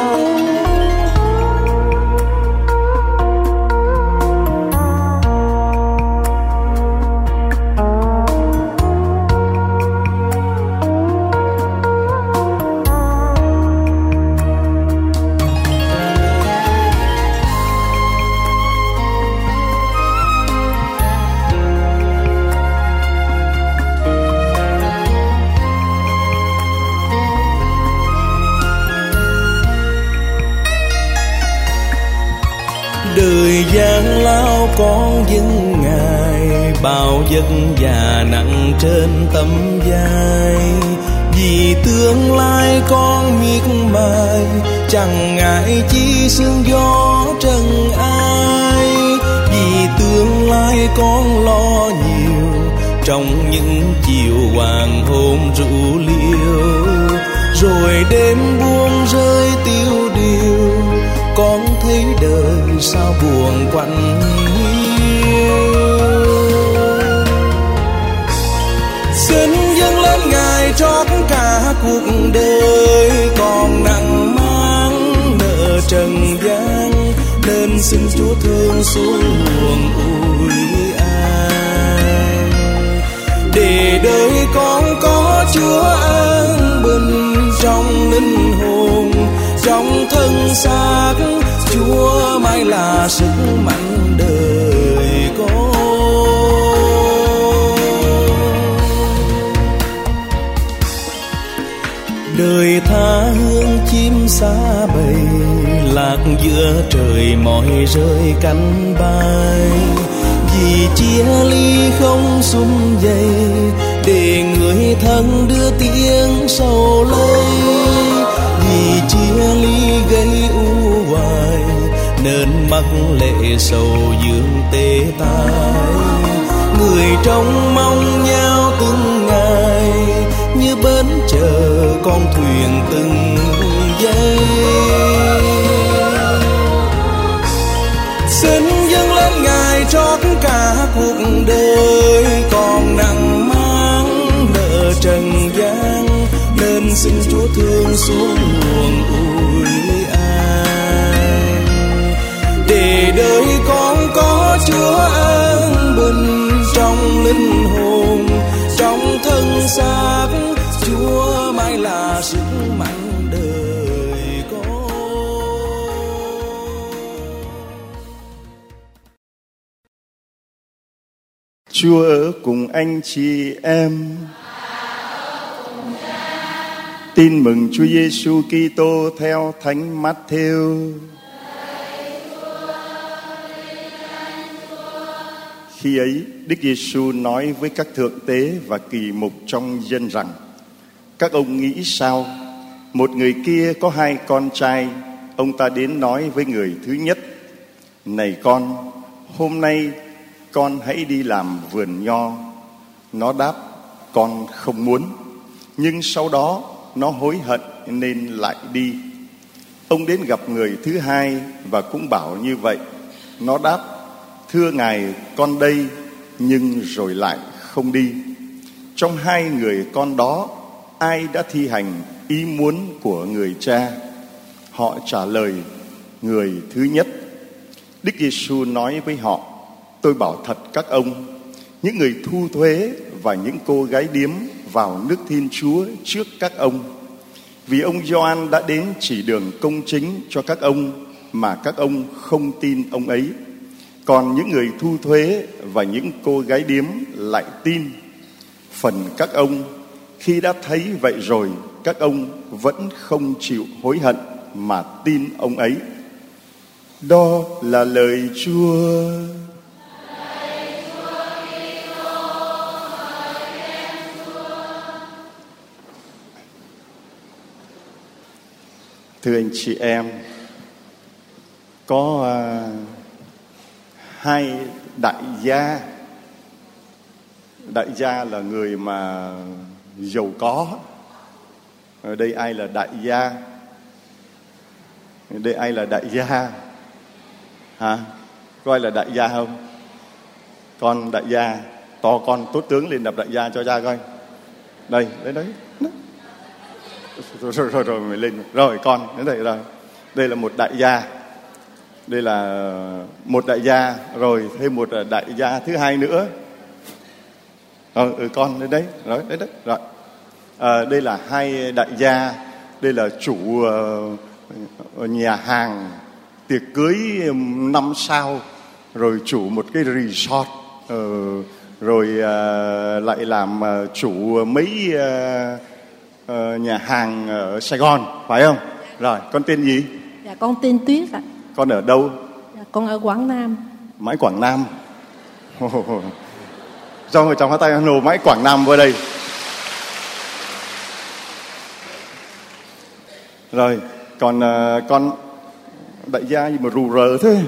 Đời gian lao con dân Ngài, bao vất vả nặng trên tấm vai. Vì tương lai con miệt mài, chẳng ngại chi sương gió trần ai. Vì tương lai con lo nhiều, trong những chiều hoàng hôn rượu liêu. Rồi đêm buông rơi tiêu điều, con thấy đời sao buồn quạnh hiu. Xin dâng lên Ngài trót cả cuộc đời, còn nặng mang nợ trần gian, nên xin Chúa thương xuống nguồn ủi an. Để đời con có Chúa an bình trong linh hồn, trong thân xác Chúa mãi là sức mạnh đời con. Đời tha hương chim xa bầy, lạc giữa trời mỏi rơi cánh bay. Vì chia ly không sum vầy, để người thân đưa tiếng sầu lây. Vì chia ly gây u hoài, nên mắc lệ sầu dương tê tái. Người trông mong nhau từng ngày, như bến chờ con thuyền từng giây. Xin dâng lên Ngài trót cả cuộc đời, còn nặng mang nợ trần gian, nên xin Chúa thương xuống nguồn ủi an. Để đời con có Chúa an bình trong linh hồn, trong thân xác Chúa mãi là sức mạnh đời con. Chúa ở cùng anh chị em. Tin mừng Chúa Giêsu Kitô theo Thánh Mát-thêu. Khi ấy, Đức Giêsu nói với các thượng tế và kỳ mục trong dân rằng: các ông nghĩ sao? Một người kia có 2 con trai. Ông ta đến nói với người thứ nhất: này con, hôm nay con hãy đi làm vườn nho. Nó đáp: con không muốn. Nhưng sau đó nó hối hận nên lại đi. Ông đến gặp người thứ hai và cũng bảo như vậy. Nó đáp: thưa Ngài, con đây. Nhưng rồi lại không đi. Trong 2 người con đó, ai đã thi hành ý muốn của người cha? Họ trả lời: người thứ nhất. Đức Giêsu nói với họ: tôi bảo thật các ông, những người thu thuế và những cô gái điếm vào nước Thiên Chúa trước các ông. Vì ông Gioan đã đến chỉ đường công chính cho các ông, mà các ông không tin ông ấy. Còn những người thu thuế và những cô gái điếm lại tin. Phần các ông, khi đã thấy vậy rồi, các ông vẫn không chịu hối hận mà tin ông ấy. Đó là lời Chúa. Thưa anh chị em, có 2 đại gia. Đại gia là người mà giàu có. Ở đây ai là đại gia? Ở đây ai là đại gia? Hả? Có ai là đại gia không? Con đại gia. To con tốt tướng lên đập đại gia cho cha coi. Đây, đấy. Rồi mình lên. Rồi con, đến đây rồi. Đây là một đại gia. Đây là một đại gia, rồi thêm một đại gia thứ hai nữa. Con đến đấy, rồi đấy. Rồi. Đây là hai đại gia. Đây là chủ nhà hàng tiệc cưới 5 sao, rồi chủ một cái resort, rồi lại làm chủ mấy nhà hàng ở Sài Gòn, phải không? Rồi, con tên gì? Dạ, con tên Tuyết ạ. Con ở đâu? Dạ, con ở Quảng Nam. Mãi Quảng Nam. Cho người trong hát tay nổ mãi Quảng Nam vào đây. Rồi, còn con đại gia gì mà rù rờ thế?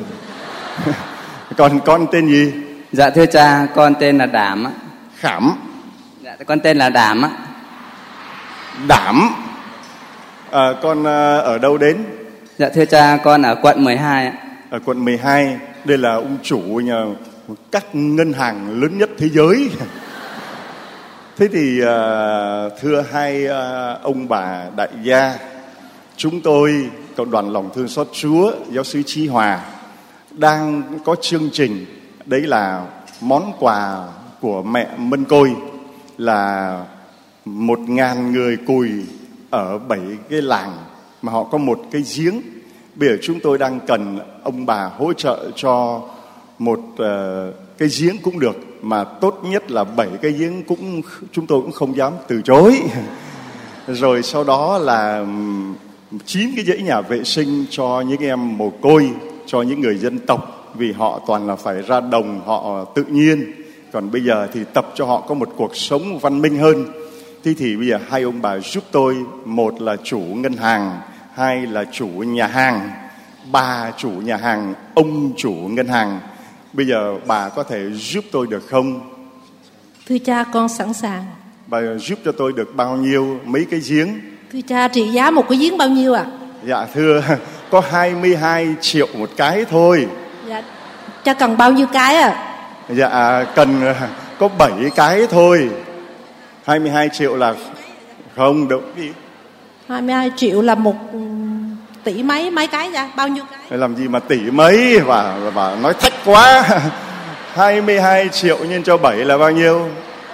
Con tên gì? Dạ thưa cha, con tên là Đảm ạ. Khảm. Dạ, con tên là Đảm ạ. Đảm. Con ở đâu đến? Dạ thưa cha, con ở quận 12 ạ. Ở quận 12. Đây là ông chủ nhà các ngân hàng lớn nhất thế giới. Thế thì thưa hai ông bà đại gia, chúng tôi, Cộng đoàn Lòng Thương Xót Chúa, Giáo sứ Chí Hòa, đang có chương trình, đấy là món quà của mẹ Mân Côi, là 1.000 người Cùi ở 7 cái làng mà họ có một cái giếng. Bây giờ chúng tôi đang cần ông bà hỗ trợ cho một cái giếng cũng được, mà tốt nhất là 7 cái giếng cũng chúng tôi cũng không dám từ chối. Rồi sau đó là 9 cái dãy nhà vệ sinh cho những em mồ côi, cho những người dân tộc, vì họ toàn là phải ra đồng, họ tự nhiên. Còn bây giờ thì tập cho họ có một cuộc sống văn minh hơn. Thế thì bây giờ hai ông bà giúp tôi, một là chủ ngân hàng, hai là chủ nhà hàng. Bà chủ nhà hàng, ông chủ ngân hàng. Bây giờ bà có thể giúp tôi được không? Thưa cha, con sẵn sàng. Bà giúp cho tôi được bao nhiêu, mấy cái giếng? Thưa cha, trị giá một cái giếng bao nhiêu ạ? Dạ thưa, có 22 triệu một cái thôi. Dạ, cha cần bao nhiêu cái ạ? Dạ, cần có 7 cái thôi. 22 triệu là không được gì. 22 triệu là 1 tỷ mấy cái ra? Bao nhiêu cái? Làm gì mà tỷ mấy, và nói thách quá. 22 triệu nhân cho 7 là bao nhiêu?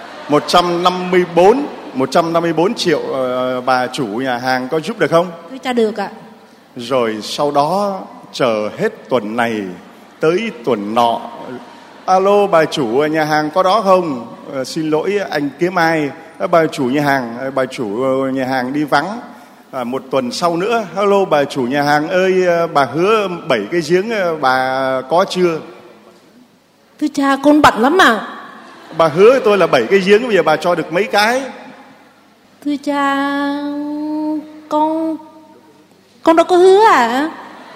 154 triệu. Bà chủ nhà hàng có giúp được không? Thưa cha, được ạ. Rồi sau đó chờ hết tuần này tới tuần nọ. Alo, bà chủ nhà hàng có đó không? Xin lỗi, anh kiếm ai? Bà chủ nhà hàng đi vắng. Một tuần sau nữa, alo bà chủ nhà hàng ơi, bà hứa 7 cái giếng, bà có chưa? Thưa cha, con bận lắm mà. Bà hứa với tôi là 7 cái giếng, bây giờ bà cho được mấy cái? Thưa cha, con đâu có hứa à?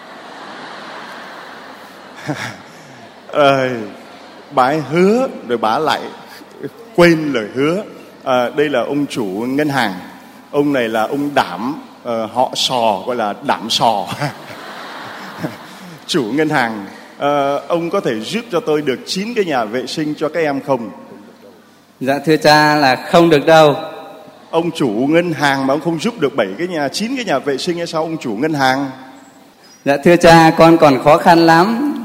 Bà ấy hứa rồi bà lại quên lời hứa. Đây là ông chủ ngân hàng. Ông này là ông Đảm, họ Sò, gọi là Đảm Sò. Chủ ngân hàng. Ông có thể giúp cho tôi được 9 cái nhà vệ sinh cho các em không? Dạ thưa cha là không được đâu. Ông chủ ngân hàng mà ông không giúp được 9 cái nhà vệ sinh hay sao ông chủ ngân hàng? Dạ thưa cha, con còn khó khăn lắm.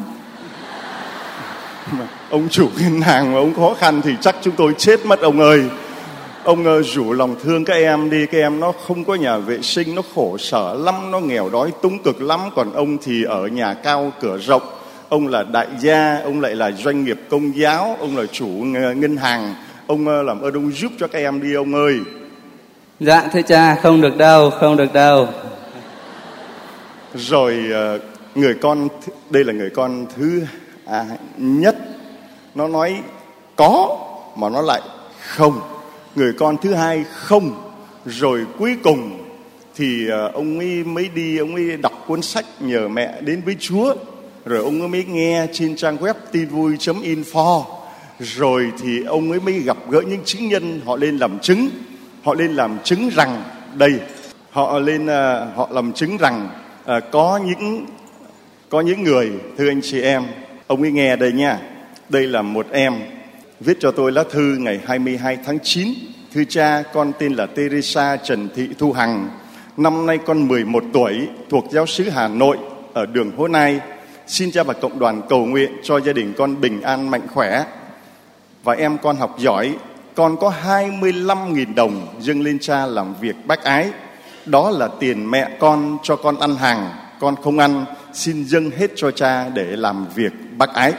Ông chủ ngân hàng mà ông khó khăn thì chắc chúng tôi chết mất ông ơi. Ông rủ lòng thương các em đi. Các em nó không có nhà vệ sinh, nó khổ sở lắm, nó nghèo đói túng cực lắm. Còn ông thì ở nhà cao cửa rộng. Ông là đại gia, ông lại là doanh nghiệp công giáo, ông là chủ ngân hàng. Ông làm ơn ông giúp cho các em đi ông ơi. Dạ thưa cha, không được đâu. Rồi người con, đây là người con thứ nhất. Nó nói có mà nó lại không. Người con thứ hai không. Rồi cuối cùng thì ông ấy mới đi, ông ấy đọc cuốn sách Nhờ Mẹ Đến Với Chúa. Rồi ông ấy mới nghe trên trang web tinvui.info. Rồi thì ông ấy mới gặp gỡ những chứng nhân, họ lên làm chứng. Họ lên làm chứng rằng đây, họ làm chứng rằng có những người, thưa anh chị em, ông ấy nghe đây nha. Đây là một em viết cho tôi lá thư ngày 22 tháng 9. Thưa cha, con tên là Teresa Trần Thị Thu Hằng, Năm nay con 11 tuổi, thuộc giáo xứ Hà Nội ở đường Hố Nai. Xin cha và cộng đoàn cầu nguyện cho gia đình con bình an mạnh khỏe. Và em con học giỏi, con có 25.000 đồng dâng lên cha làm việc bác ái. Đó là tiền mẹ con cho con ăn hàng, con không ăn, xin dâng hết cho cha để làm việc bác ái.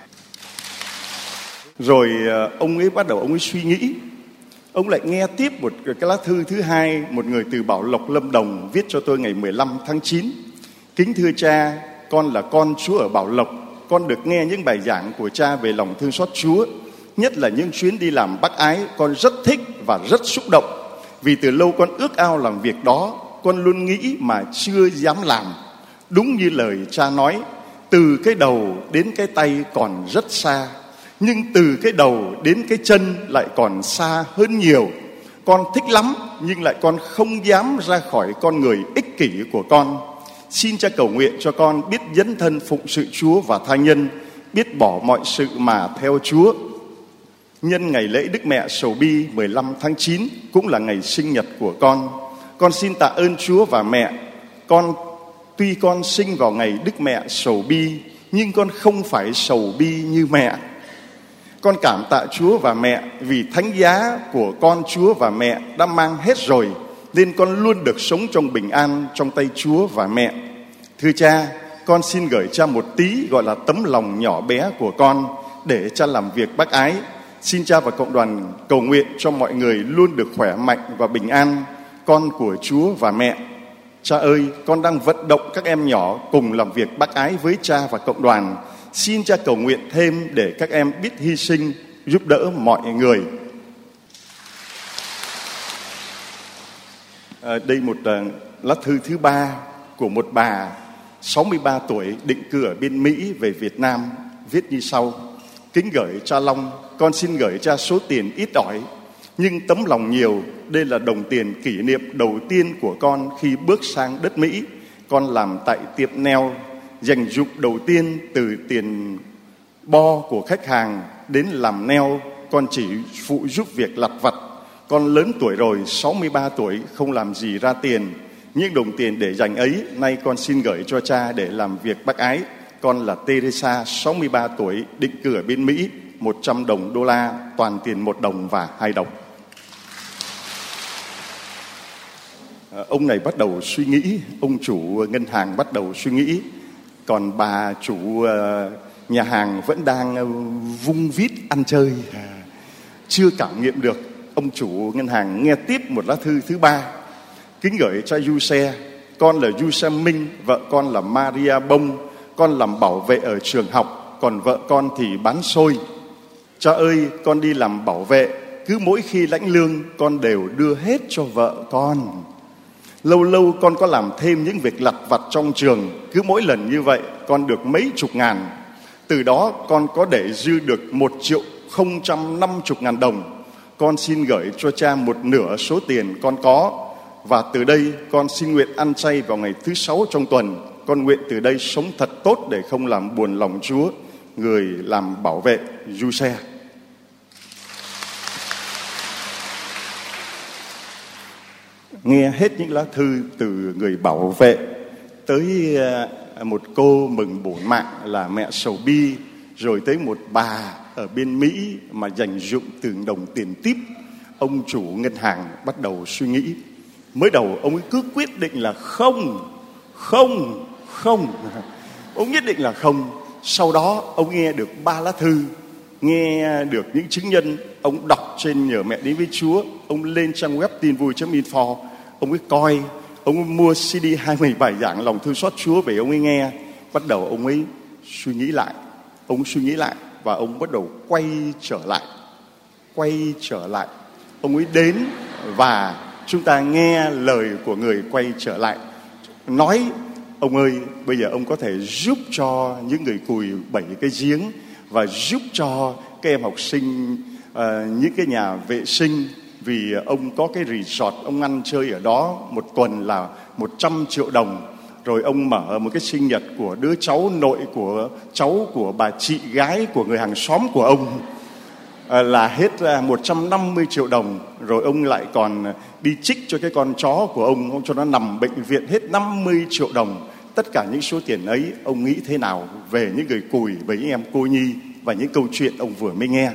Rồi ông ấy bắt đầu ông ấy suy nghĩ. Ông lại nghe tiếp một cái lá thư thứ hai, một người từ Bảo Lộc, Lâm Đồng viết cho tôi ngày 15 tháng 9. Kính thưa cha, con là con Chúa ở Bảo Lộc. Con được nghe những bài giảng của cha về lòng thương xót Chúa, nhất là những chuyến đi làm bác ái. Con rất thích và rất xúc động, vì từ lâu con ước ao làm việc đó. Con luôn nghĩ mà chưa dám làm. Đúng như lời cha nói, từ cái đầu đến cái tay còn rất xa, nhưng từ cái đầu đến cái chân lại còn xa hơn nhiều. Con thích lắm, nhưng lại con không dám ra khỏi con người ích kỷ của con. Xin cha cầu nguyện cho con biết dấn thân phụng sự Chúa và tha nhân, biết bỏ mọi sự mà theo Chúa. Nhân ngày lễ Đức Mẹ Sầu Bi 15 tháng 9 cũng là ngày sinh nhật của con xin tạ ơn Chúa và mẹ. Tuy con sinh vào ngày Đức Mẹ Sầu Bi, nhưng con không phải sầu bi như mẹ. Con cảm tạ Chúa và mẹ vì thánh giá của con Chúa và mẹ đã mang hết rồi, nên con luôn được sống trong bình an trong tay Chúa và mẹ. Thưa cha, con xin gửi cha một tí gọi là tấm lòng nhỏ bé của con để cha làm việc bác ái. Xin cha và cộng đoàn cầu nguyện cho mọi người luôn được khỏe mạnh và bình an, con của Chúa và mẹ. Cha ơi, con đang vận động các em nhỏ cùng làm việc bác ái với cha và cộng đoàn. Xin cha cầu nguyện thêm để các em biết hy sinh, giúp đỡ mọi người. Đây một lá thư thứ 3 của một bà 63 tuổi định cư ở bên Mỹ về Việt Nam, viết như sau. Kính gửi cha Long, con xin gửi cha số tiền ít ỏi nhưng tấm lòng nhiều. Đây là đồng tiền kỷ niệm đầu tiên của con khi bước sang đất Mỹ. Con làm tại tiệm nail, dành dụm đầu tiên từ tiền bo của khách hàng đến làm nail. Con chỉ phụ giúp việc lặt vặt. Con lớn tuổi rồi, 63 tuổi, không làm gì ra tiền. Nhưng đồng tiền để dành ấy, nay con xin gửi cho cha để làm việc bác ái. Con là Teresa, 63 tuổi, định cư ở bên Mỹ, 100 đồng đô la, toàn tiền 1 đồng và 2 đồng. Ông này bắt đầu suy nghĩ, ông chủ ngân hàng bắt đầu suy nghĩ. Còn bà chủ nhà hàng vẫn đang vung vít ăn chơi, chưa cảm nghiệm được. Ông chủ ngân hàng nghe tiếp một lá thư thứ 3. Kính gửi cha Giuse, con là Giuse Minh, vợ con là Maria Bông. Con làm bảo vệ ở trường học, còn vợ con thì bán xôi. Cha ơi, con đi làm bảo vệ, cứ mỗi khi lãnh lương con đều đưa hết cho vợ con. Lâu lâu con có làm thêm những việc lặt vặt trong trường, cứ mỗi lần như vậy con được mấy chục ngàn. Từ đó con có để dư được 1.050.000 đồng. Con xin gửi cho cha một nửa số tiền con có. Và từ đây con xin nguyện ăn chay vào ngày thứ 6 trong tuần. Con nguyện từ đây sống thật tốt để không làm buồn lòng Chúa. Người làm bảo vệ, Giuse. Nghe hết những lá thư từ người bảo vệ tới một cô mừng bổn mạng là mẹ Sầu Bi, rồi tới một bà ở bên Mỹ mà dành dụm từng đồng tiền típ, ông chủ ngân hàng bắt đầu suy nghĩ. Mới đầu ông ấy cứ quyết định là không. Ông nhất định là không. Sau đó ông nghe được 3 lá thư, nghe được những chứng nhân. Ông đọc trên Nhờ Mẹ Đến Với Chúa. Ông lên trang web tinvui.info. Ông ấy coi, ông ấy mua CD 20 bài giảng lòng thương xót Chúa về ông ấy nghe. Bắt đầu ông ấy suy nghĩ lại. Ông suy nghĩ lại và ông bắt đầu quay trở lại. Ông ấy đến và chúng ta nghe lời của người quay trở lại. Nói, ông ơi, bây giờ ông có thể giúp cho những người cùi 7 cái giếng và giúp cho các em học sinh những cái nhà vệ sinh. Vì ông có cái resort, ông ăn chơi ở đó một tuần là 100 triệu đồng. Rồi ông mở một cái sinh nhật của đứa cháu nội của cháu của bà chị gái của người hàng xóm của ông. là hết 150 triệu đồng. Rồi ông lại còn đi trích cho cái con chó của ông cho nó nằm bệnh viện hết 50 triệu đồng. Tất cả những số tiền ấy, ông nghĩ thế nào về những người cùi, về những em cô nhi và những câu chuyện ông vừa mới nghe?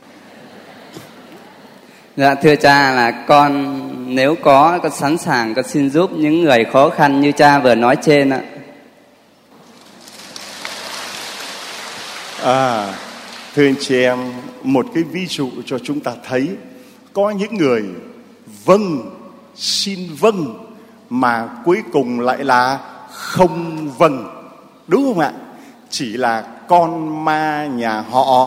Dạ thưa cha, là con nếu có sẵn sàng con xin giúp những người khó khăn như cha vừa nói trên ạ. Thưa anh chị em, một cái ví dụ cho chúng ta thấy có những người vâng, xin vâng mà cuối cùng lại là không vâng, đúng không ạ? Chỉ là con ma nhà họ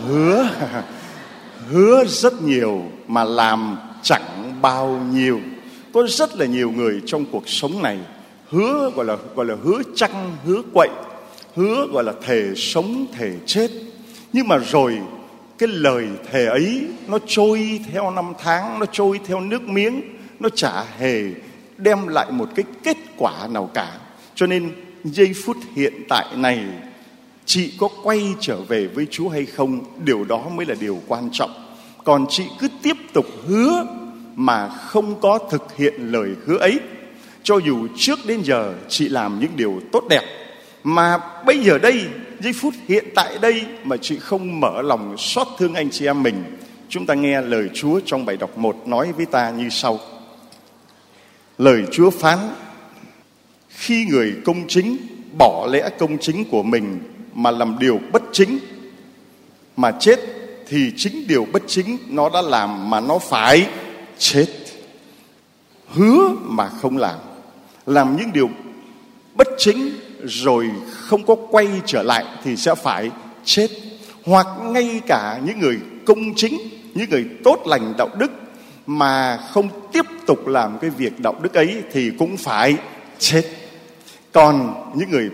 hứa rất nhiều mà làm chẳng bao nhiêu. Có rất là nhiều người trong cuộc sống này hứa gọi là hứa chăng hứa quậy, hứa gọi là thề sống thề chết. Nhưng mà rồi cái lời thề ấy nó trôi theo năm tháng, nó trôi theo nước miếng, nó chả hề đem lại một cái kết quả nào cả. Cho nên giây phút hiện tại này, chị có quay trở về với Chúa hay không, điều đó mới là điều quan trọng. Còn chị cứ tiếp tục hứa mà không có thực hiện lời hứa ấy, cho dù trước đến giờ chị làm những điều tốt đẹp, mà bây giờ đây, giây phút hiện tại đây mà chị không mở lòng xót thương anh chị em mình. Chúng ta nghe lời Chúa trong bài đọc 1 nói với ta như sau. Lời Chúa phán: khi người công chính bỏ lẽ công chính của mình mà làm điều bất chính mà chết, thì chính điều bất chính nó đã làm mà nó phải chết. Hứa mà không làm những điều bất chính rồi không có quay trở lại thì sẽ phải chết. Hoặc ngay cả những người công chính, những người tốt lành đạo đức mà không tiếp tục làm cái việc đạo đức ấy thì cũng phải chết. Còn những người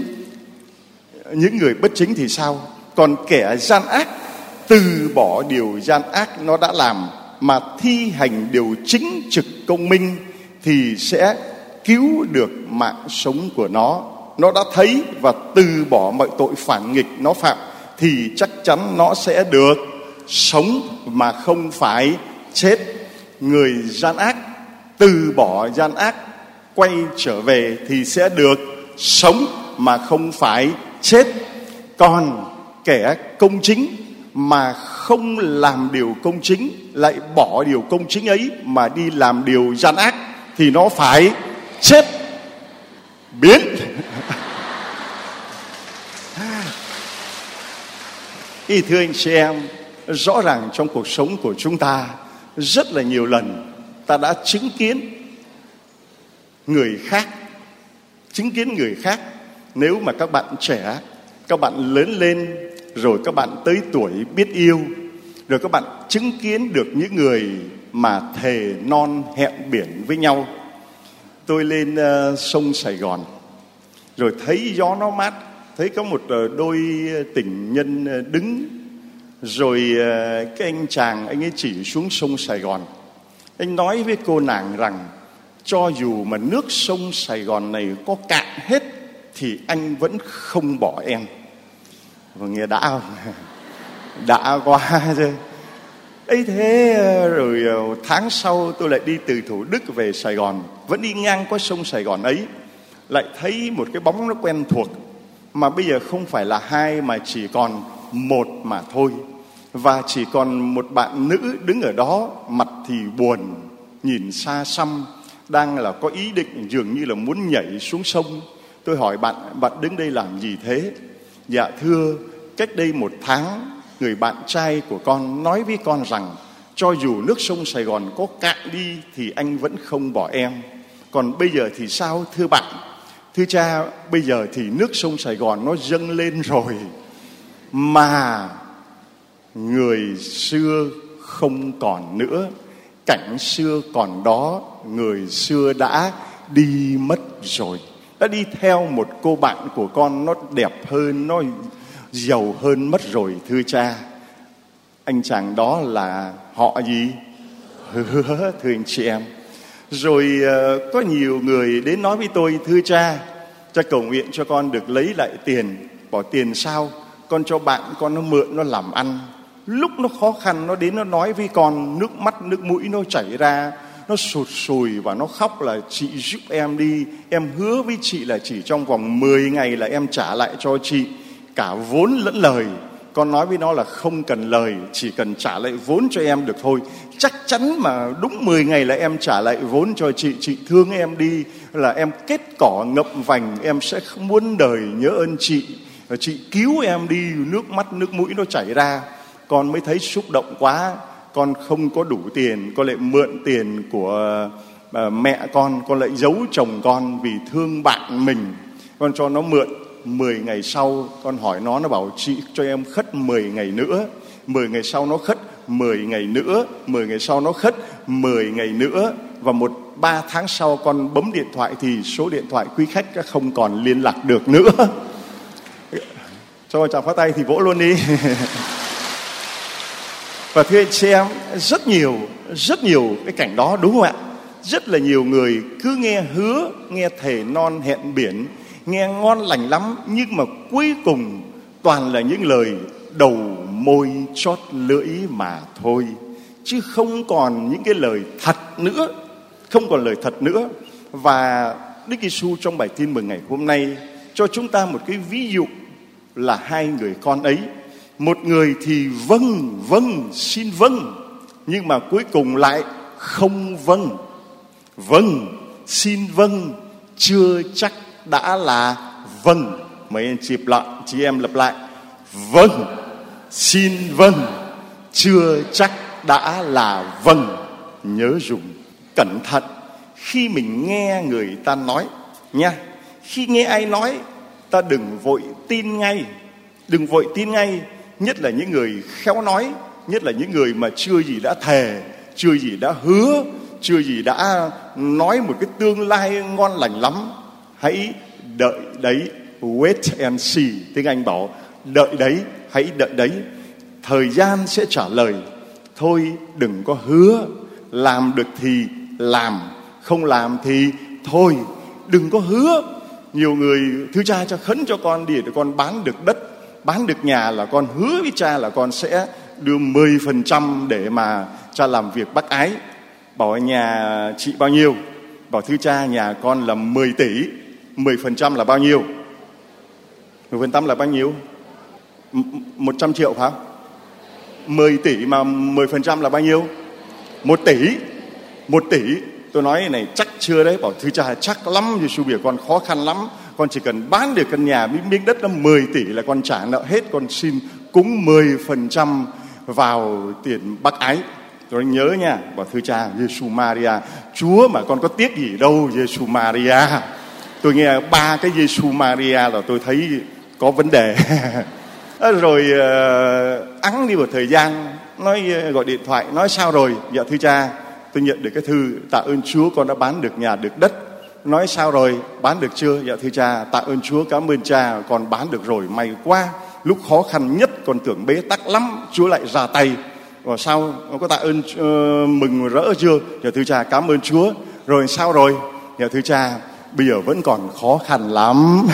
bất chính thì sao? Còn kẻ gian ác từ bỏ điều gian ác nó đã làm mà thi hành điều chính trực công minh thì sẽ cứu được mạng sống của nó. Nó đã thấy và từ bỏ mọi tội phản nghịch nó phạm thì chắc chắn nó sẽ được sống mà không phải chết. Người gian ác từ bỏ gian ác, quay trở về thì sẽ được sống mà không phải chết. Còn kẻ công chính mà không làm điều công chính, lại bỏ điều công chính ấy mà đi làm điều gian ác thì nó phải chết biến. Thưa anh chị em, rõ ràng trong cuộc sống của chúng ta rất là nhiều lần ta đã chứng kiến người khác. Nếu mà các bạn trẻ, các bạn lớn lên rồi các bạn tới tuổi biết yêu, rồi các bạn chứng kiến được những người mà thề non hẹn biển với nhau. Tôi lên sông Sài Gòn rồi thấy gió nó mát, thấy có một đôi tình nhân đứng. Rồi cái anh chàng, anh ấy chỉ xuống sông Sài Gòn. Anh nói với cô nàng rằng cho dù mà nước sông Sài Gòn này có cạn hết thì anh vẫn không bỏ em. Và nghe đã không? Đã quá chứ. Ấy thế rồi tháng sau tôi lại đi từ Thủ Đức về Sài Gòn, vẫn đi ngang qua sông Sài Gòn ấy, lại thấy một cái bóng nó quen thuộc. Mà bây giờ không phải là hai mà chỉ còn một mà thôi. Và chỉ còn một bạn nữ đứng ở đó, mặt thì buồn, nhìn xa xăm, đang là có ý định dường như là muốn nhảy xuống sông. Tôi hỏi bạn đứng đây làm gì thế? Dạ thưa, cách đây 1 tháng, người bạn trai của con nói với con rằng cho dù nước sông Sài Gòn có cạn đi thì anh vẫn không bỏ em. Còn bây giờ thì sao thưa bạn? Thưa cha, bây giờ thì nước sông Sài Gòn nó dâng lên rồi, mà người xưa không còn nữa. Cảnh xưa còn đó, người xưa đã đi mất rồi. Đã đi theo một cô bạn của con, nó đẹp hơn, nó giàu hơn mất rồi thưa cha. Anh chàng đó là họ gì? Hứa, thưa anh chị em. Rồi có nhiều người đến nói với tôi: thưa cha cầu nguyện cho con được lấy lại tiền. Bỏ tiền sao? Con cho bạn con nó mượn nó làm ăn. Lúc nó khó khăn nó đến nó nói với con, nước mắt nước mũi nó chảy ra, nó sụt sùi và nó khóc là chị giúp em đi, em hứa với chị là chỉ trong vòng 10 ngày là em trả lại cho chị cả vốn lẫn lời. Con nói với nó là không cần lời, chỉ cần trả lại vốn cho em được thôi. Chắc chắn mà đúng 10 ngày là em trả lại vốn cho chị thương em đi, là em kết cỏ ngậm vành, em sẽ không muốn đời nhớ ơn chị cứu em đi. Nước mắt nước mũi nó chảy ra. Con mới thấy xúc động quá. Con không có đủ tiền, con lại mượn tiền của mẹ con lại giấu chồng con vì thương bạn mình. Con cho nó mượn. 10 ngày sau con hỏi nó bảo chị cho em khất 10 ngày nữa. 10 ngày sau nó khất 10 ngày nữa, 10 ngày sau nó khất 10 ngày nữa. Và 3 tháng sau con bấm điện thoại thì số điện thoại quý khách không còn liên lạc được nữa. Cho chào phá tay thì vỗ luôn đi. Và thưa anh chị em, rất nhiều cái cảnh đó, đúng không ạ? Rất là nhiều người cứ nghe hứa, nghe thề non hẹn biển, nghe ngon lành lắm, nhưng mà cuối cùng toàn là những lời đầu môi chót lưỡi mà thôi, chứ không còn những cái lời thật nữa, không còn lời thật nữa. Và Đức Giêsu trong bài tin mừng ngày hôm nay cho chúng ta một cái ví dụ là hai người con ấy. Một người thì vâng, xin vâng, nhưng mà cuối cùng lại không vâng. Vâng, xin vâng, chưa chắc đã là vâng. Mấy anh chị em lặp lại. Vâng, xin vâng, chưa chắc đã là vâng. Nhớ dùng cẩn thận khi mình nghe người ta nói nha. Khi nghe ai nói, ta đừng vội tin ngay. Đừng vội tin ngay. Nhất là những người khéo nói, nhất là những người mà chưa gì đã thề, chưa gì đã hứa, chưa gì đã nói một cái tương lai ngon lành lắm. Hãy đợi đấy, wait and see. Tiếng Anh bảo đợi đấy, hãy đợi đấy. Thời gian sẽ trả lời. Thôi đừng có hứa, làm được thì làm, không làm thì thôi. Đừng có hứa. Nhiều người, thưa cha cho khấn cho con đi để con bán được đất, bán được nhà, là con hứa với cha là con sẽ đưa 10% để mà cha làm việc bác ái. Bảo nhà chị bao nhiêu? Bảo thưa cha nhà con là 10 tỷ. 10% là bao nhiêu? 10% là bao nhiêu? 100 triệu phải không? 10 tỷ mà 10% là bao nhiêu? 1 tỷ. 1 tỷ. Tôi nói này chắc chưa đấy. Bảo thưa cha chắc lắm, Giêsu biểu con khó khăn lắm. Con chỉ cần bán được căn nhà miếng đất nó 10 tỷ là con trả nợ hết. Con xin cúng 10% vào tiền bác ái. Tôi nhớ nha. Bảo thưa cha Giêsu Maria, Chúa mà con có tiếc gì đâu Giêsu Maria. Tôi nghe 3 cái Giêsu Maria là tôi thấy có vấn đề. Rồi ẵng đi một thời gian, nói gọi điện thoại, nói sao rồi? Dạ thưa cha, tôi nhận được cái thư, tạ ơn Chúa con đã bán được nhà được đất. Nói sao rồi? Bán được chưa? Dạ thưa cha, tạ ơn Chúa, cảm ơn cha, con bán được rồi, may quá. Lúc khó khăn nhất con tưởng bế tắc lắm, Chúa lại ra tay. Và sao? Có tạ ơn mừng rỡ chưa? Dạ thưa cha, cảm ơn Chúa. Rồi sao rồi? Dạ thưa cha, bây giờ vẫn còn khó khăn lắm.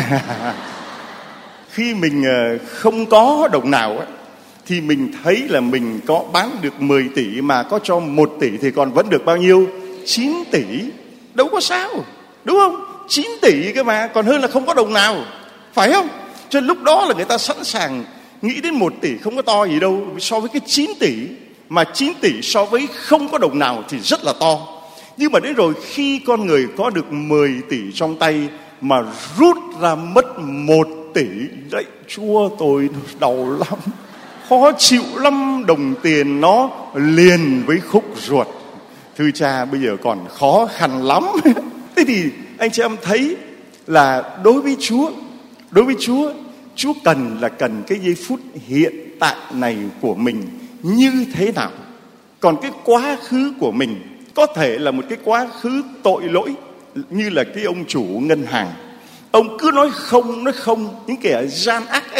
Khi mình không có đồng nào ấy, thì mình thấy là mình có bán được 10 tỷ mà có cho 1 tỷ thì còn vẫn được bao nhiêu? 9 tỷ. Đâu có sao, đúng không? 9 tỷ cơ mà, còn hơn là không có đồng nào, phải không? Cho nên lúc đó là người ta sẵn sàng nghĩ đến 1 tỷ không có to gì đâu so với cái 9 tỷ. Mà 9 tỷ so với không có đồng nào thì rất là to. Nhưng mà đến rồi khi con người có được 10 tỷ trong tay mà rút ra mất 1 tỷ, đấy Chúa tôi đau lắm, khó chịu lắm, đồng tiền nó liền với khúc ruột. Thưa cha bây giờ còn khó khăn lắm. Thế thì anh chị em thấy là đối với Chúa, Chúa cần cái giây phút hiện tại này của mình như thế nào. Còn cái quá khứ của mình có thể là một cái quá khứ tội lỗi, như là cái ông chủ ngân hàng. Ông cứ nói không, những kẻ gian ác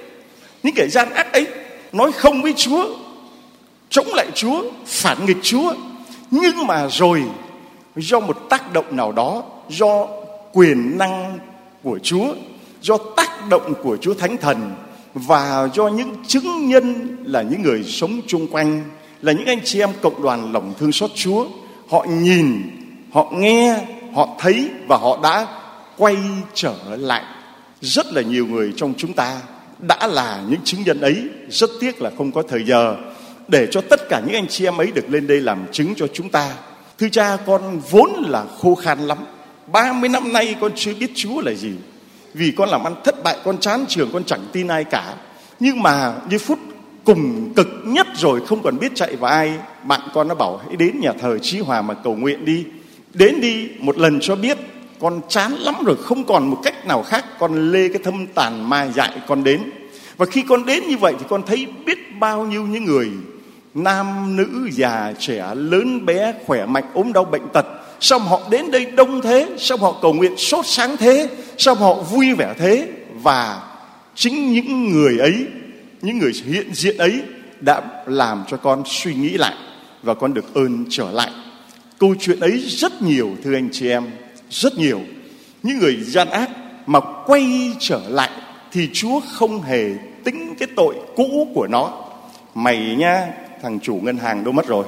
ấy nói không với Chúa, chống lại Chúa, phản nghịch Chúa. Nhưng mà rồi do một tác động nào đó, do quyền năng của Chúa, do tác động của Chúa Thánh Thần và do những chứng nhân là những người sống chung quanh, là những anh chị em cộng đoàn lòng thương xót Chúa. Họ nhìn, họ nghe, họ thấy và họ đã quay trở lại. Rất là nhiều người trong chúng ta đã là những chứng nhân ấy. Rất tiếc là không có thời giờ để cho tất cả những anh chị em ấy được lên đây làm chứng cho chúng ta. Thưa cha, con vốn là khô khan lắm. 30 năm nay con chưa biết Chúa là gì. Vì con làm ăn thất bại, con chán trường, con chẳng tin ai cả. Nhưng mà như phút cùng cực nhất rồi, không còn biết chạy vào ai, bạn con nó bảo hãy đến nhà thờ Chí Hòa mà cầu nguyện đi. Đến đi một lần cho biết. Con chán lắm rồi, không còn một cách nào khác. Con lê cái thâm tàn ma dại con đến. Và khi con đến như vậy thì con thấy biết bao nhiêu những người, nam, nữ, già, trẻ, lớn, bé, khỏe mạnh, ốm đau, bệnh tật. Sao họ đến đây đông thế? Sao họ cầu nguyện sốt sáng thế? Sao họ vui vẻ thế? Và chính những người ấy, những người hiện diện ấy đã làm cho con suy nghĩ lại và con được ơn trở lại. Câu chuyện ấy rất nhiều, thưa anh chị em, rất nhiều. Những người gian ác mà quay trở lại thì Chúa không hề tính cái tội cũ của nó. Mày nha, thằng chủ ngân hàng đâu mất rồi?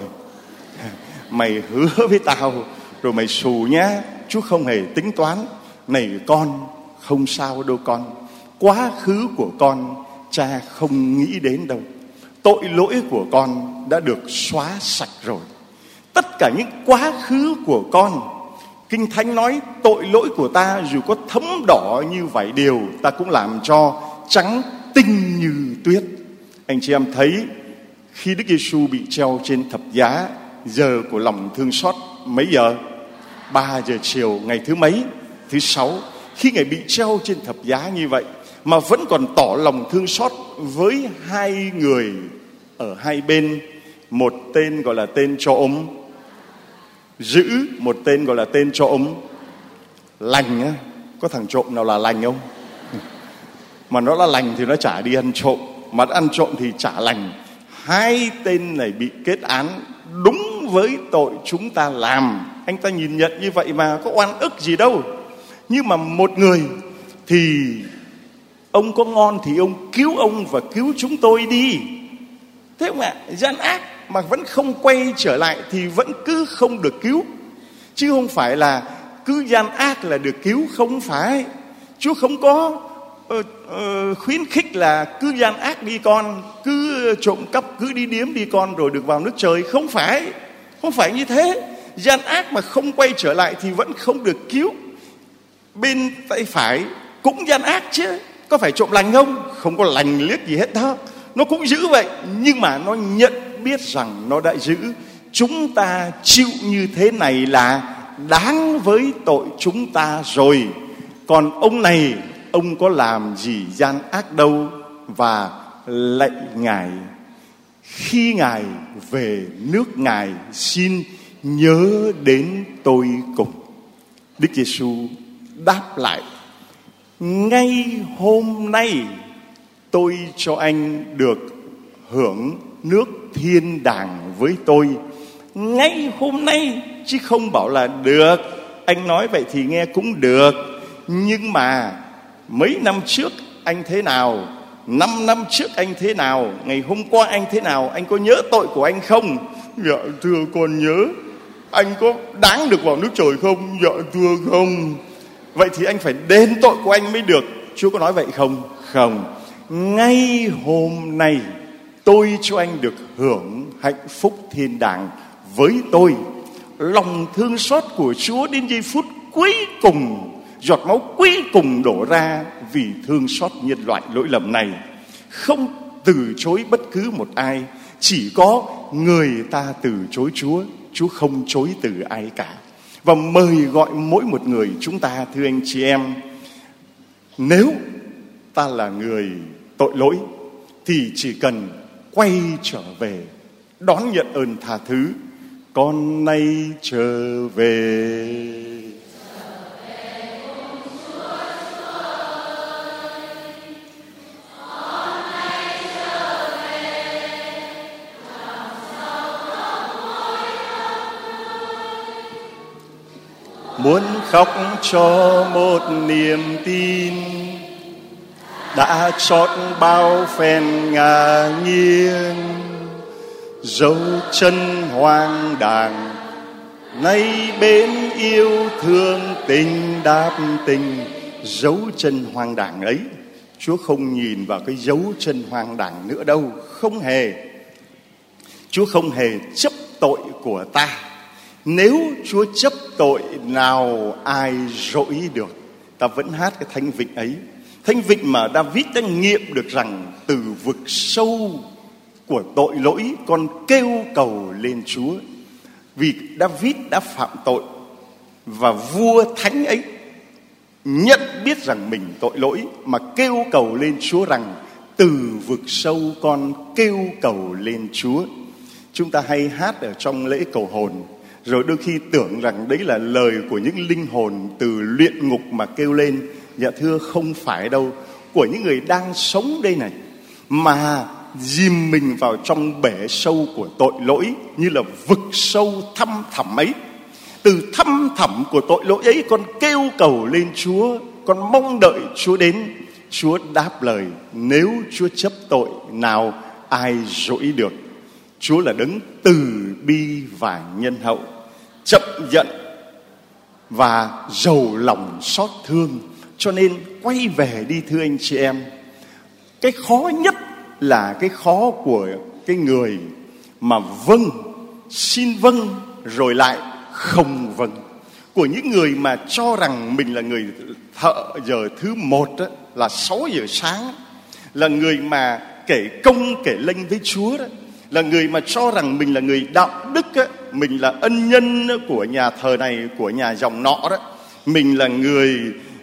Mày hứa với tao rồi mày xù nhá. Chúa không hề tính toán. Này con, không sao đâu con. Quá khứ của con cha không nghĩ đến đâu. Tội lỗi của con đã được xóa sạch rồi. Tất cả những quá khứ của con, Kinh Thánh nói tội lỗi của ta dù có thấm đỏ như vải điều, ta cũng làm cho trắng tinh như tuyết. Anh chị em thấy khi Đức Giêsu bị treo trên thập giá, giờ của lòng thương xót mấy giờ? 3 giờ chiều ngày thứ mấy? Thứ 6. Khi Ngài bị treo trên thập giá như vậy mà vẫn còn tỏ lòng thương xót với hai người ở hai bên. Một tên gọi là tên cho ốm dữ, một tên gọi là tên cho ốm lành á. Có thằng trộm nào là lành không? Mà nó là lành thì nó chả đi ăn trộm, mà ăn trộm thì chả lành. Hai tên này bị kết án đúng với tội chúng ta làm. Anh ta nhìn nhận như vậy mà có oan ức gì đâu. Nhưng mà một người thì ông có ngon thì ông cứu ông và cứu chúng tôi đi. Thế không ạ? Gian ác mà vẫn không quay trở lại thì vẫn cứ không được cứu. Chứ không phải là cứ gian ác là được cứu, không phải. Chúa không có khuyến khích là cứ gian ác đi con, cứ trộm cắp, cứ đi điếm đi con rồi được vào nước trời. Không phải. Không phải như thế. Gian ác mà không quay trở lại thì vẫn không được cứu. Bên tay phải cũng gian ác chứ. Có phải trộm lành không? Không có lành liếc gì hết đó. Nó cũng giữ vậy, nhưng mà nó nhận biết rằng nó đã giữ. Chúng ta chịu như thế này là đáng với tội chúng ta rồi. Còn ông này, ông có làm gì gian ác đâu. Và lạy Ngài, khi Ngài về nước Ngài, xin nhớ đến tôi cùng. Đức Giêsu đáp lại: ngay hôm nay tôi cho anh được hưởng nước thiên đàng với tôi. Ngay hôm nay, chứ không bảo là được. Anh nói vậy thì nghe cũng được. Nhưng mà mấy năm trước anh thế nào? 5 năm trước anh thế nào? Ngày hôm qua anh thế nào? Anh có nhớ tội của anh không? Dạ thưa con nhớ. Anh có đáng được vào nước trời không? Dạ thưa không. Vậy thì anh phải đền tội của anh mới được. Chúa có nói vậy không? Không. Ngay hôm nay tôi cho anh được hưởng hạnh phúc thiên đàng với tôi. Lòng thương xót của Chúa đến giây phút cuối cùng, giọt máu cuối cùng đổ ra vì thương xót nhân loại lỗi lầm này, không từ chối bất cứ một ai. Chỉ có người ta từ chối Chúa, Chúa không chối từ ai cả. Và mời gọi mỗi một người chúng ta, thưa anh chị em, nếu ta là người tội lỗi thì chỉ cần quay trở về, đón nhận ơn tha thứ. Con nay trở về. Muốn khóc cho một niềm tin, đã trót bao phen ngả nghiêng, dấu chân hoang đàng nay bên yêu thương tình đáp tình. Dấu chân hoang đàng ấy, Chúa không nhìn vào cái dấu chân hoang đàng nữa đâu. Không hề. Chúa không hề chấp tội của ta. Nếu Chúa chấp tội nào ai dỗi được. Ta vẫn hát cái thánh vịnh ấy. Thánh vịnh mà David đã nghiệm được rằng từ vực sâu của tội lỗi con kêu cầu lên Chúa. Vì David đã phạm tội và vua thánh ấy nhận biết rằng mình tội lỗi mà kêu cầu lên Chúa rằng từ vực sâu con kêu cầu lên Chúa. Chúng ta hay hát ở trong lễ cầu hồn, rồi đôi khi tưởng rằng đấy là lời của những linh hồn từ luyện ngục mà kêu lên. Dạ thưa, không phải đâu. Của những người đang sống đây này, mà dìm mình vào trong bể sâu của tội lỗi, như là vực sâu thăm thẳm ấy. Từ thăm thẳm của tội lỗi ấy, con kêu cầu lên Chúa, con mong đợi Chúa đến. Chúa đáp lời, nếu Chúa chấp tội nào ai dỗi được. Chúa là đấng từ bi và nhân hậu, chậm giận và giàu lòng xót thương. Cho nên quay về đi thưa anh chị em. Cái khó nhất là cái khó của cái người mà vâng, xin vâng rồi lại không vâng. Của những người mà cho rằng mình là người thợ giờ thứ 1 đó, là 6 giờ sáng, là người mà kể công kể lênh với Chúa đó, là người mà cho rằng mình là người đạo đức đó, mình là ân nhân của nhà thờ này, của nhà dòng nọ đó, mình là người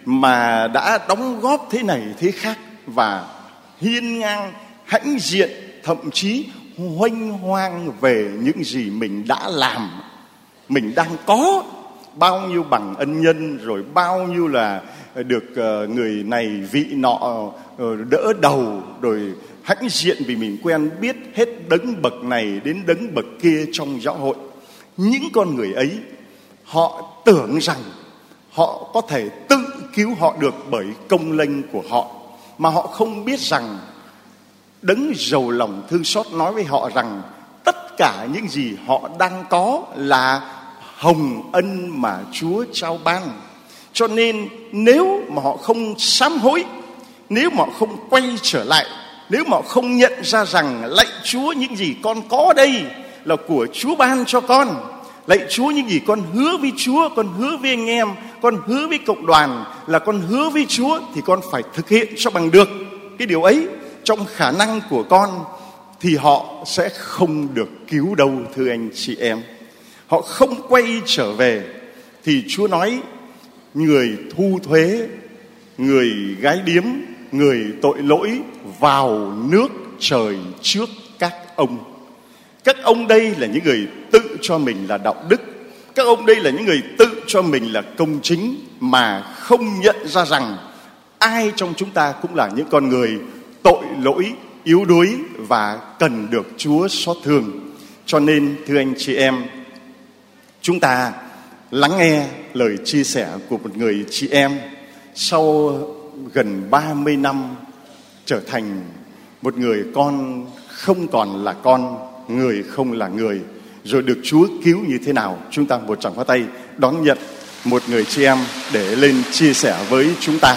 mà đã đóng góp thế này thế khác và hiên ngang hãnh diện, thậm chí huênh hoang về những gì mình đã làm, mình đang có. Bao nhiêu bằng ân nhân, rồi bao nhiêu là được người này vị nọ đỡ đầu, rồi hãnh diện vì mình quen biết hết đấng bậc này đến đấng bậc kia trong giáo hội. Những con người ấy, họ tưởng rằng họ có thể tự cứu họ được bởi công lênh của họ, mà họ không biết rằng đấng giàu lòng thương xót nói với họ rằng tất cả những gì họ đang có là hồng ân mà Chúa trao ban. Cho nên nếu mà họ không sám hối, nếu mà họ không quay trở lại, nếu mà họ không nhận ra rằng lạy Chúa, những gì con có đây là của Chúa ban cho con, lạy Chúa, những gì con hứa với Chúa, con hứa với anh em, con hứa với cộng đoàn là con hứa với Chúa, thì con phải thực hiện cho bằng được cái điều ấy trong khả năng của con, thì họ sẽ không được cứu đâu thưa anh chị em. Họ không quay trở về thì Chúa nói người thu thuế, người gái điếm, người tội lỗi vào nước trời trước các ông. Các ông đây là những người tự cho mình là đạo đức. Các ông đây là những người tự cho mình là công chính, mà không nhận ra rằng ai trong chúng ta cũng là những con người tội lỗi, yếu đuối và cần được Chúa xót thương. Cho nên thưa anh chị em, chúng ta lắng nghe lời chia sẻ của một người chị em sau gần 30 năm trở thành một người con không còn là con, người không là người, rồi được Chúa cứu như thế nào. Chúng ta một tràng pháo tay đón nhận một người chị em để lên chia sẻ với chúng ta.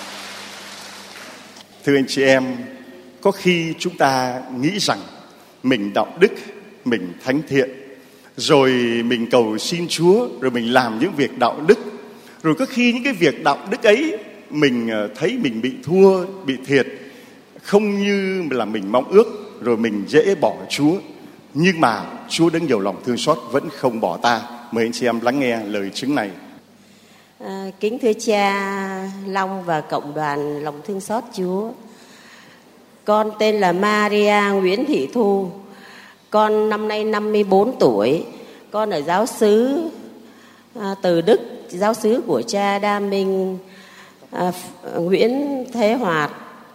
Thưa anh chị em, có khi chúng ta nghĩ rằng mình đạo đức, mình thánh thiện, rồi mình cầu xin Chúa, rồi mình làm những việc đạo đức, rồi có khi những cái việc đạo đức ấy mình thấy mình bị thua, bị thiệt, không như là mình mong ước, rồi mình dễ bỏ Chúa. Nhưng mà Chúa đấng nhiều lòng thương xót vẫn không bỏ ta. Mời anh chị em lắng nghe lời chứng này. Kính thưa cha Long và cộng đoàn lòng thương xót Chúa, con tên là Maria Nguyễn Thị Thu. Con năm nay 54 tuổi. Con ở giáo xứ Từ Đức, giáo xứ của cha Đa Minh Nguyễn Thế Hoạt.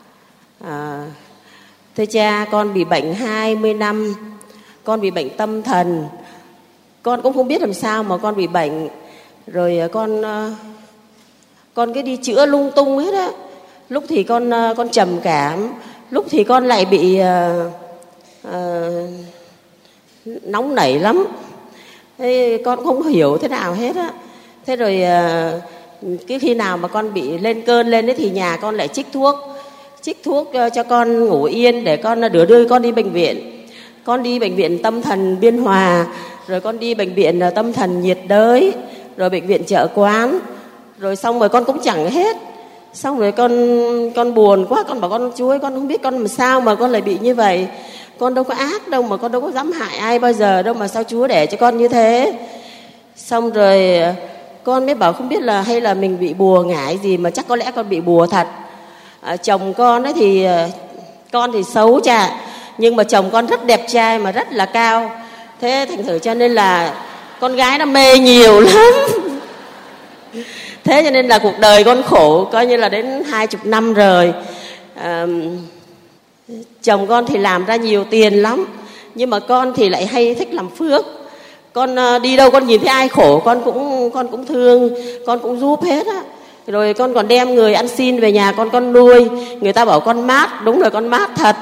Thưa cha, con bị bệnh 20 năm. Con bị bệnh tâm thần. Con cũng không biết làm sao mà con bị bệnh. Rồi con cứ đi chữa lung tung hết á. lúc thì con trầm cảm, lúc thì con lại bị nóng nảy lắm. Thế con không hiểu thế nào hết á. Thế rồi cái khi nào mà con bị lên cơn lên đấy thì nhà con lại trích thuốc cho con ngủ yên để con đưa con đi bệnh viện. Con đi bệnh viện tâm thần Biên Hòa, rồi con đi bệnh viện tâm thần nhiệt đới, rồi bệnh viện Chợ Quán, rồi xong rồi con cũng chẳng hết. Xong rồi con buồn quá, con bảo con: Chú ơi, con không biết con làm sao mà con lại bị như vậy. Con đâu có ác đâu, mà con đâu có dám hại ai bao giờ đâu, mà sao Chúa để cho con như thế. Xong rồi con mới bảo không biết là hay là mình bị bùa ngải gì, mà chắc có lẽ con bị bùa thật. Chồng con ấy thì con thì xấu cha, nhưng mà chồng con rất đẹp trai mà rất là cao. Thế thành thử cho nên là con gái nó mê nhiều lắm. Thế cho nên là cuộc đời con khổ coi như là đến 20 năm rồi. Chồng con thì làm ra nhiều tiền lắm, nhưng mà con thì lại hay thích làm phước. Con đi đâu con nhìn thấy ai khổ con cũng thương, con cũng giúp hết á. Rồi con còn đem người ăn xin về nhà con nuôi. Người ta bảo con mát, đúng rồi, con mát thật.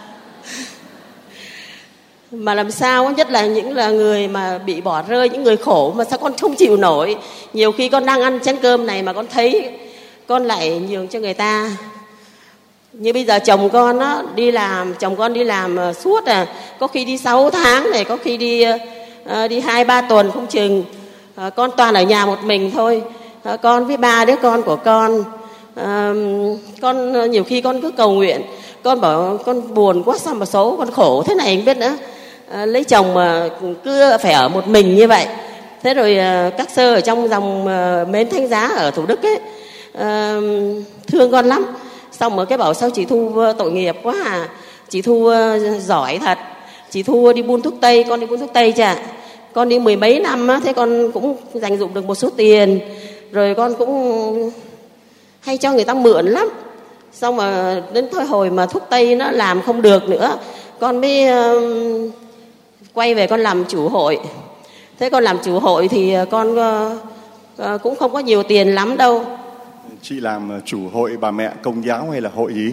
Mà làm sao, nhất là những là người mà bị bỏ rơi, những người khổ mà sao con không chịu nổi. Nhiều khi con đang ăn chén cơm này mà con thấy con lại nhường cho người ta. Như bây giờ chồng con á, chồng con đi làm suốt có khi đi 6 tháng này, có khi đi 2-3 tuần không chừng. Con toàn ở nhà một mình thôi. Con với 3 đứa con của con. Con nhiều khi con cứ cầu nguyện, con bảo con buồn quá, sao mà xấu, con khổ thế này không biết nữa. Lấy chồng mà cứ phải ở một mình như vậy. Thế rồi các sơ ở trong dòng Mến Thánh Giá ở Thủ Đức ấy thương con lắm. Xong rồi cái bảo sao chị Thu tội nghiệp quá à. Chị Thu giỏi thật. Chị Thu đi buôn thuốc Tây, con đi buôn thuốc Tây chả. Con đi 10 mấy năm á, thế con cũng dành dụm được một số tiền. Rồi con cũng hay cho người ta mượn lắm. Xong mà đến thôi hồi mà thuốc Tây nó làm không được nữa, con mới quay về con làm chủ hội. Thế con làm chủ hội thì con cũng không có nhiều tiền lắm đâu. Chị làm chủ hội bà mẹ Công giáo hay là hội gì?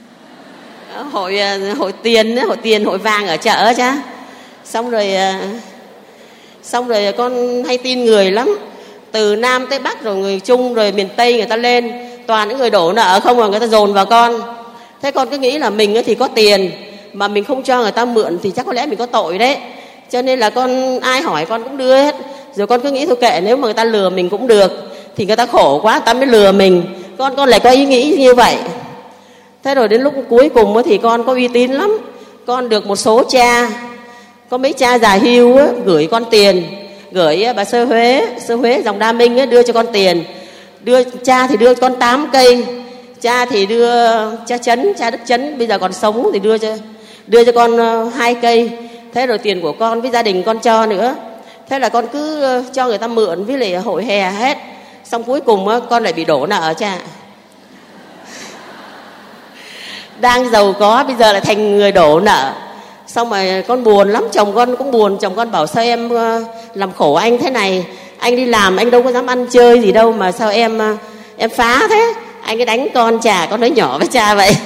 Hội tiền, hội vàng ở chợ cha. Xong rồi con hay tin người lắm. Từ Nam tới Bắc, rồi người Trung, rồi miền Tây người ta lên, toàn những người đổ nợ không mà người ta dồn vào con. Thế con cứ nghĩ là mình thì có tiền mà mình không cho người ta mượn thì chắc có lẽ mình có tội đấy. Cho nên là con ai hỏi con cũng đưa hết. Rồi con cứ nghĩ thôi kệ, nếu mà người ta lừa mình cũng được, thì người ta khổ quá, người ta mới lừa mình. Con lại có ý nghĩ như vậy. Thế rồi đến lúc cuối cùng thì con có uy tín lắm. Con được một số cha, có mấy cha già hưu gửi con tiền. Gửi bà Sơ Huế dòng Đa Minh đưa cho con tiền. Cha thì đưa con 8 cây. Cha thì đưa cha Đức Chấn bây giờ còn sống thì đưa cho con 2 cây. Thế rồi tiền của con với gia đình con cho nữa. Thế là con cứ cho người ta mượn với lại hội hè hết. Xong cuối cùng con lại bị đổ nợ cha. Đang giàu có bây giờ lại thành người đổ nợ. Xong rồi con buồn lắm, chồng con cũng buồn. Chồng con bảo sao em làm khổ anh thế này. Anh đi làm anh đâu có dám ăn chơi gì đâu, mà sao em phá thế. Anh cứ đánh con con nói nhỏ với cha vậy.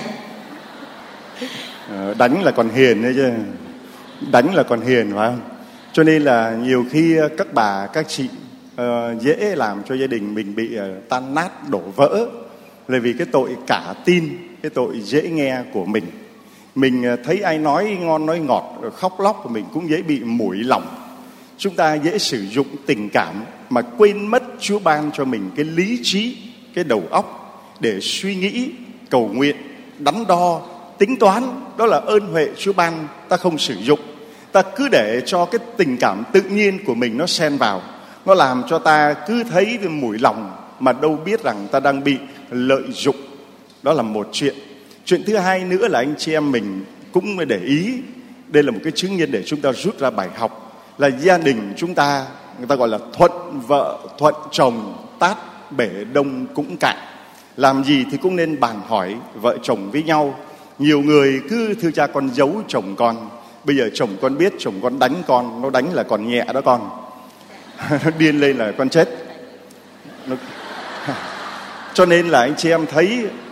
Đánh là còn hiền đấy chứ. Đánh là còn hiền phải không? Cho nên là nhiều khi các bà, các chị dễ làm cho gia đình mình bị tan nát, đổ vỡ. Là vì cái tội cả tin, cái tội dễ nghe của mình. Mình thấy ai nói ngon nói ngọt, khóc lóc của mình cũng dễ bị mủi lòng. Chúng ta dễ sử dụng tình cảm mà quên mất Chúa ban cho mình cái lý trí, cái đầu óc để suy nghĩ, cầu nguyện, đắn đo, tính toán. Đó là ơn huệ Chúa ban, ta không sử dụng. Ta cứ để cho cái tình cảm tự nhiên của mình nó xen vào. Nó làm cho ta cứ thấy mủi lòng mà đâu biết rằng ta đang bị lợi dụng. Đó là một chuyện. Chuyện thứ hai nữa là anh chị em mình cũng để ý. Đây là một cái chứng nhân để chúng ta rút ra bài học. Là gia đình chúng ta, người ta gọi là thuận vợ, thuận chồng, tát bể đông cũng cạn. Làm gì thì cũng nên bàn hỏi vợ chồng với nhau. Nhiều người cứ thưa cha con giấu chồng con. Bây giờ chồng con biết chồng con đánh con, nó đánh là còn nhẹ đó con. Nó điên lên là con chết. Cho nên là anh chị em thấy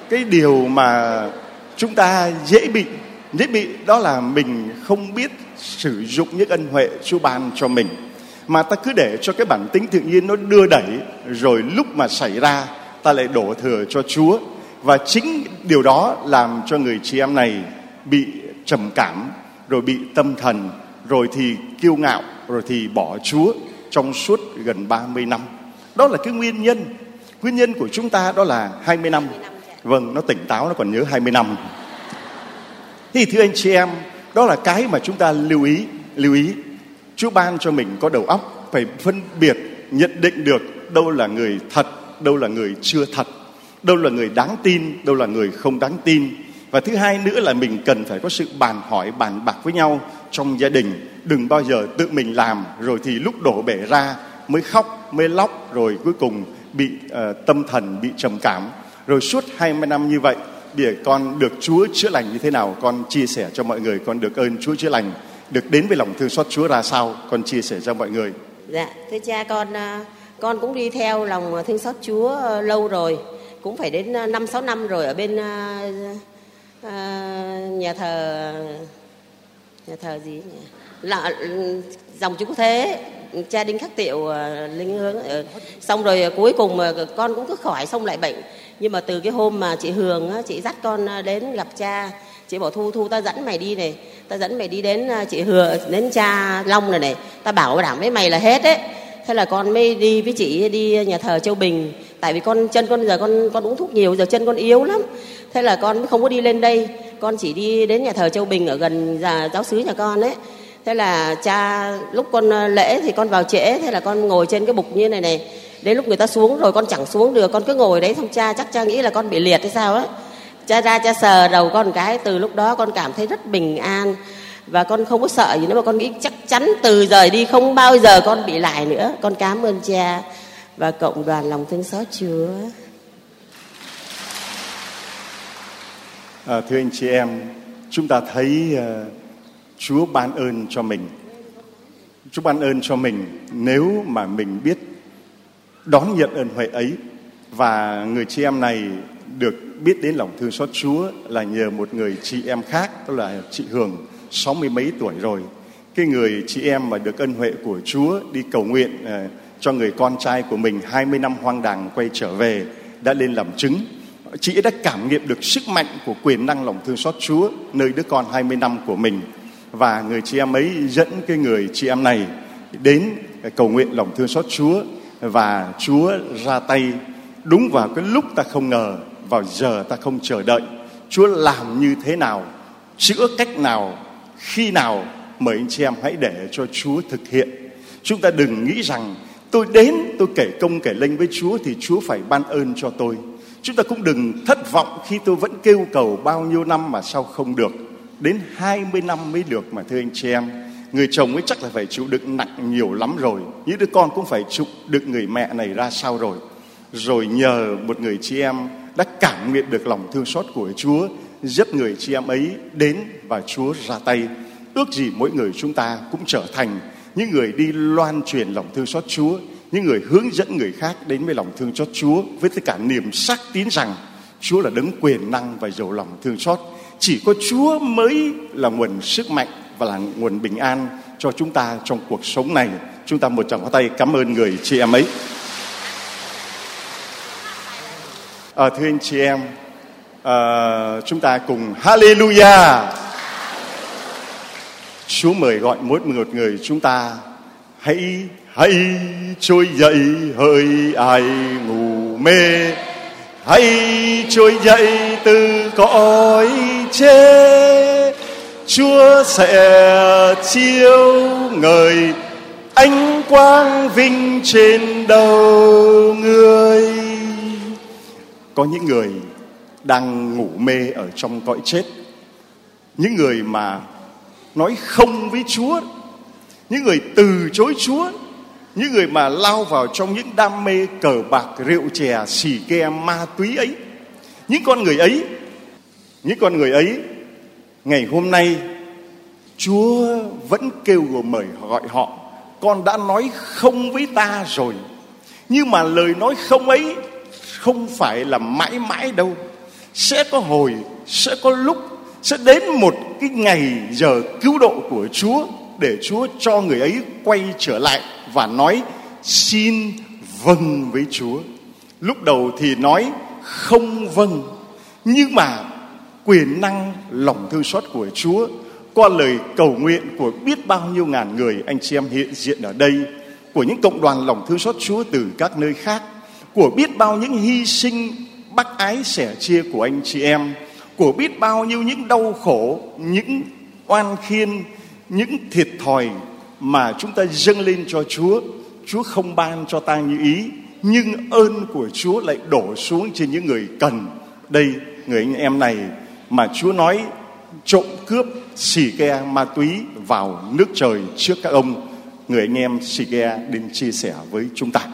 cái điều mà chúng ta dễ bị đó là mình không biết sử dụng những ân huệ Chúa ban cho mình, mà ta cứ để cho cái bản tính tự nhiên nó đưa đẩy, rồi lúc mà xảy ra ta lại đổ thừa cho Chúa. Và chính điều đó làm cho người chị em này bị trầm cảm, rồi bị tâm thần, rồi thì kiêu ngạo, rồi thì bỏ Chúa trong suốt gần 30 năm. Đó là cái nguyên nhân. Nguyên nhân của chúng ta đó là 20 năm. Vâng, nó tỉnh táo, nó còn nhớ 20 năm. Thì thưa anh chị em, đó là cái mà chúng ta lưu ý. Chúa ban cho mình có đầu óc, phải phân biệt, nhận định được đâu là người thật, đâu là người chưa thật, đâu là người đáng tin, đâu là người không đáng tin. Và thứ hai nữa là mình cần phải có sự bàn hỏi, bàn bạc với nhau trong gia đình. Đừng bao giờ tự mình làm rồi thì lúc đổ bể ra mới khóc, mới lóc, rồi cuối cùng bị tâm thần, bị trầm cảm. Rồi suốt 20 năm như vậy, để con được Chúa chữa lành như thế nào, con chia sẻ cho mọi người. Con được ơn Chúa chữa lành, được đến với lòng thương xót Chúa ra sao, con chia sẻ cho mọi người. Dạ, thưa cha, con cũng đi theo lòng thương xót Chúa lâu rồi, cũng phải đến 5-6 năm rồi, ở bên nhà thờ gì nhỉ? Là dòng Chúa Thế, cha Đinh Khắc Tiệu linh hướng. Xong rồi cuối cùng con cũng cứ khỏi, xong lại bệnh. Nhưng mà từ cái hôm mà chị Hường chị dắt con đến gặp cha, chị bảo Thu ta dẫn mày đi này, ta dẫn mày đi đến chị Hường, đến cha Long này, ta bảo đảm với mày là hết ấy. Thế là con mới đi với chị đi nhà thờ Châu Bình. Tại vì chân con giờ con uống thuốc nhiều, giờ chân con yếu lắm. Thế là con không có đi lên đây, con chỉ đi đến nhà thờ Châu Bình ở gần giáo xứ nhà con ấy. Thế là cha lúc con lễ thì con vào trễ, thế là con ngồi trên cái bục như này. Đến lúc người ta xuống rồi con chẳng xuống được, con cứ ngồi đấy. Xong cha nghĩ là con bị liệt hay sao á. Cha ra cha sờ đầu con cái, từ lúc đó con cảm thấy rất bình an. Và con không có sợ gì nữa, mà con nghĩ chắc chắn từ giờ đi không bao giờ con bị lại nữa. Con cảm ơn cha và cộng đoàn lòng thương xót Chúa. Thưa anh chị em, chúng ta thấy Chúa ban ơn cho mình. Chúa ban ơn cho mình nếu mà mình biết đón nhận ơn huệ ấy. Và người chị em này được biết đến lòng thương xót Chúa là nhờ một người chị em khác, đó là chị Hường, 60 mấy tuổi rồi. Cái người chị em mà được ân huệ của Chúa đi cầu nguyện cho người con trai của mình 20 năm hoang đàng quay trở về, đã lên làm chứng. Chị ấy đã cảm nghiệm được sức mạnh của quyền năng lòng thương xót Chúa nơi đứa con 20 năm của mình. Và người chị em ấy dẫn cái người chị em này đến cầu nguyện lòng thương xót Chúa. Và Chúa ra tay đúng vào cái lúc ta không ngờ, vào giờ ta không chờ đợi. Chúa làm như thế nào, chữa cách nào, khi nào, mời anh chị em hãy để cho Chúa thực hiện. Chúng ta đừng nghĩ rằng tôi đến, tôi kể công kể lênh với Chúa thì Chúa phải ban ơn cho tôi. Chúng ta cũng đừng thất vọng khi tôi vẫn kêu cầu bao nhiêu năm mà sao không được. Đến 20 năm mới được mà thưa anh chị em. Người chồng ấy chắc là phải chịu đựng nặng nhiều lắm rồi. Những đứa con cũng phải chịu đựng người mẹ này ra sao rồi. Rồi nhờ một người chị em đã cảm nhận được lòng thương xót của Chúa, dắt người chị em ấy đến và Chúa ra tay. Ước gì mỗi người chúng ta cũng trở thành những người đi loan truyền lòng thương xót Chúa, những người hướng dẫn người khác đến với lòng thương xót Chúa với tất cả niềm xác tín rằng Chúa là đấng quyền năng và giàu lòng thương xót. Chỉ có Chúa mới là nguồn sức mạnh và là nguồn bình an cho chúng ta trong cuộc sống này. Chúng ta một tràng pháo tay cảm ơn người chị em ấy. Thưa anh chị em, chúng ta cùng Hallelujah. Chúa mời gọi mỗi một người chúng ta hãy trỗi dậy hỡi ai ngủ mê, hãy trỗi dậy từ cõi chết. Chúa sẽ chiếu ngời ánh quang vinh trên đầu người. Có những người đang ngủ mê ở trong cõi chết, những người mà nói không với Chúa, những người từ chối Chúa, những người mà lao vào trong những đam mê cờ bạc, rượu chè, xì ke, ma túy ấy. Những con người ấy ngày hôm nay Chúa vẫn kêu gọi họ. Con đã nói không với ta rồi. Nhưng mà lời nói không ấy không phải là mãi mãi đâu. sẽ có hồi, sẽ có lúc, sẽ đến một cái ngày giờ cứu độ của Chúa, để Chúa cho người ấy quay trở lại và nói xin vâng với Chúa. Lúc đầu thì nói không vâng, nhưng mà quyền năng lòng thương xót của Chúa qua lời cầu nguyện của biết bao nhiêu ngàn người anh chị em hiện diện ở đây, của những cộng đoàn lòng thương xót Chúa từ các nơi khác, của biết bao những hy sinh bác ái sẻ chia của anh chị em, của biết bao nhiêu những đau khổ, những oan khiên, những thiệt thòi mà chúng ta dâng lên cho Chúa. Chúa không ban cho ta như ý, nhưng ơn của Chúa lại đổ xuống trên những người cần. Đây, người anh em này mà Chúa nói trộm cướp xì ke ma túy vào nước trời trước các ông, người anh em xì ke đến chia sẻ với chúng ta.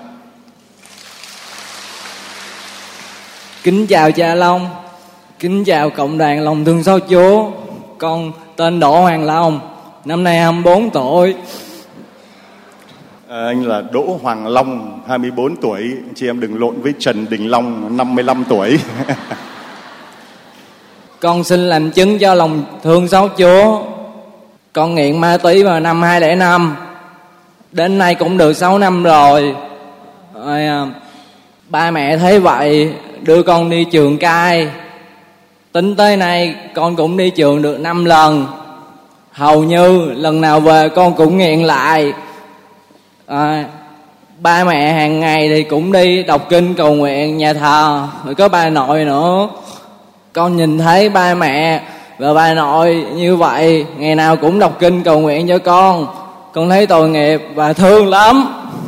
Kính chào cha Long, kính chào cộng đoàn lòng thương xót Chúa. Con tên Đỗ Hoàng Long, năm nay 24 tuổi. Anh là Đỗ Hoàng Long, 24 tuổi. Chị em đừng lộn với Trần Đình Long, 55 tuổi. Con xin làm chứng cho lòng thương xót Chúa. Con nghiện ma túy vào năm 2005, đến nay cũng được 6 năm rồi. Ba mẹ thấy vậy đưa con đi trường cai. Tính tới nay con cũng đi trường được 5 lần. Hầu như lần nào về con cũng nghiện lại. Ba mẹ hàng ngày thì cũng đi đọc kinh cầu nguyện nhà thờ, rồi có bà nội nữa. Con nhìn thấy ba mẹ và bà nội như vậy, ngày nào cũng đọc kinh cầu nguyện cho con thấy tội nghiệp và thương lắm.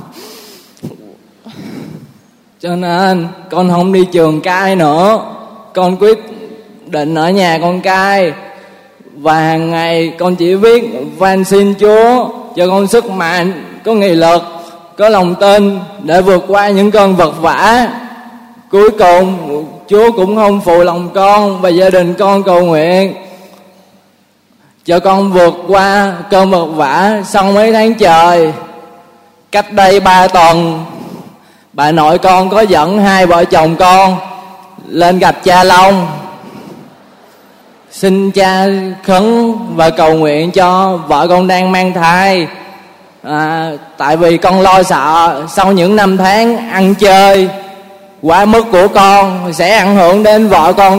Cho nên con không đi trường cai nữa, con quyết định ở nhà con cai. Và hàng ngày con chỉ viết van xin Chúa cho con sức mạnh, có nghị lực, có lòng tin để vượt qua những cơn vật vã. Cuối cùng Chúa cũng không phụ lòng con và gia đình con cầu nguyện cho con vượt qua cơn vật vã sau mấy tháng trời. Cách đây 3 tuần, bà nội con có dẫn hai vợ chồng con lên gặp cha Long, xin cha khấn và cầu nguyện cho vợ con đang mang thai. Tại vì con lo sợ sau những năm tháng ăn chơi quá mức của con sẽ ảnh hưởng đến vợ con.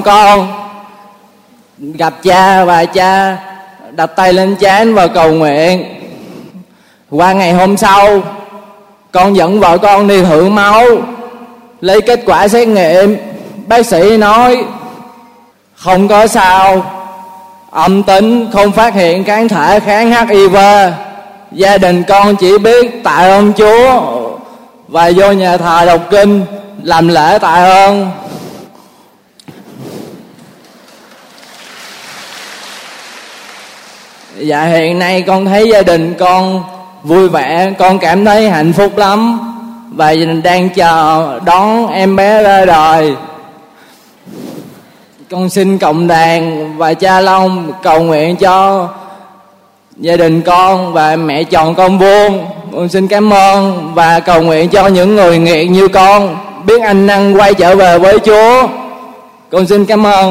Gặp cha và cha đặt tay lên trán và cầu nguyện. Qua ngày hôm sau, con dẫn vợ con đi thử máu, lấy kết quả xét nghiệm. Bác sĩ nói không có sao, âm tính, không phát hiện kháng thể kháng HIV. Gia đình con chỉ biết tạ ơn Chúa và vô nhà thờ đọc kinh làm lễ tạ ơn. Dạ, hiện nay con thấy gia đình con vui vẻ, con cảm thấy hạnh phúc lắm và đang chờ đón em bé ra đời. Con xin cộng đoàn và cha Long cầu nguyện cho gia đình con và mẹ chồng con Vuông. Con xin cảm ơn và cầu nguyện cho những người nghiện như con biết ăn năn quay trở về với Chúa. Con xin cảm ơn.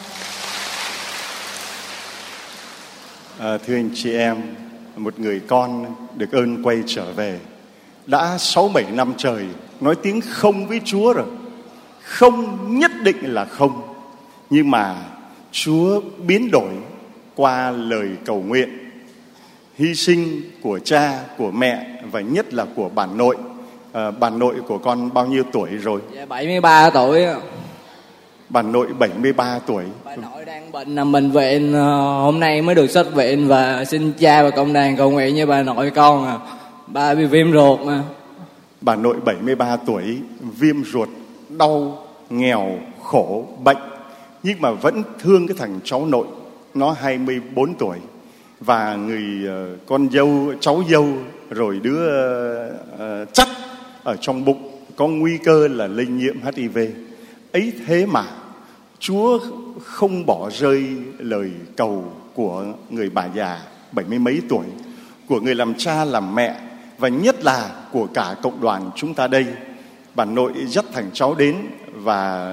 Thưa anh chị em, một người con được ơn quay trở về, đã 6-7 năm trời nói tiếng không với Chúa rồi. Không nhất định là không, nhưng mà Chúa biến đổi qua lời cầu nguyện, hy sinh của cha, của mẹ và nhất là của bà nội. Bà nội của con bao nhiêu tuổi rồi? Dạ, 73 tuổi. Bà nội 73 tuổi. Bà nội đang bệnh nằm bệnh viện, hôm nay mới được xuất viện và xin cha và cộng đoàn cầu nguyện như bà nội con. Bà bị viêm ruột mà. Bà nội 73 tuổi, viêm ruột, đau, nghèo, khổ, bệnh, nhưng mà vẫn thương cái thằng cháu nội, nó 24 tuổi. Và người con dâu, cháu dâu, rồi đứa chắc ở trong bụng có nguy cơ là lây nhiễm HIV. Ấy thế mà Chúa không bỏ rơi lời cầu của người bà già 70 mấy tuổi, của người làm cha làm mẹ, và nhất là của cả cộng đoàn chúng ta đây. Bà nội dắt thằng cháu đến và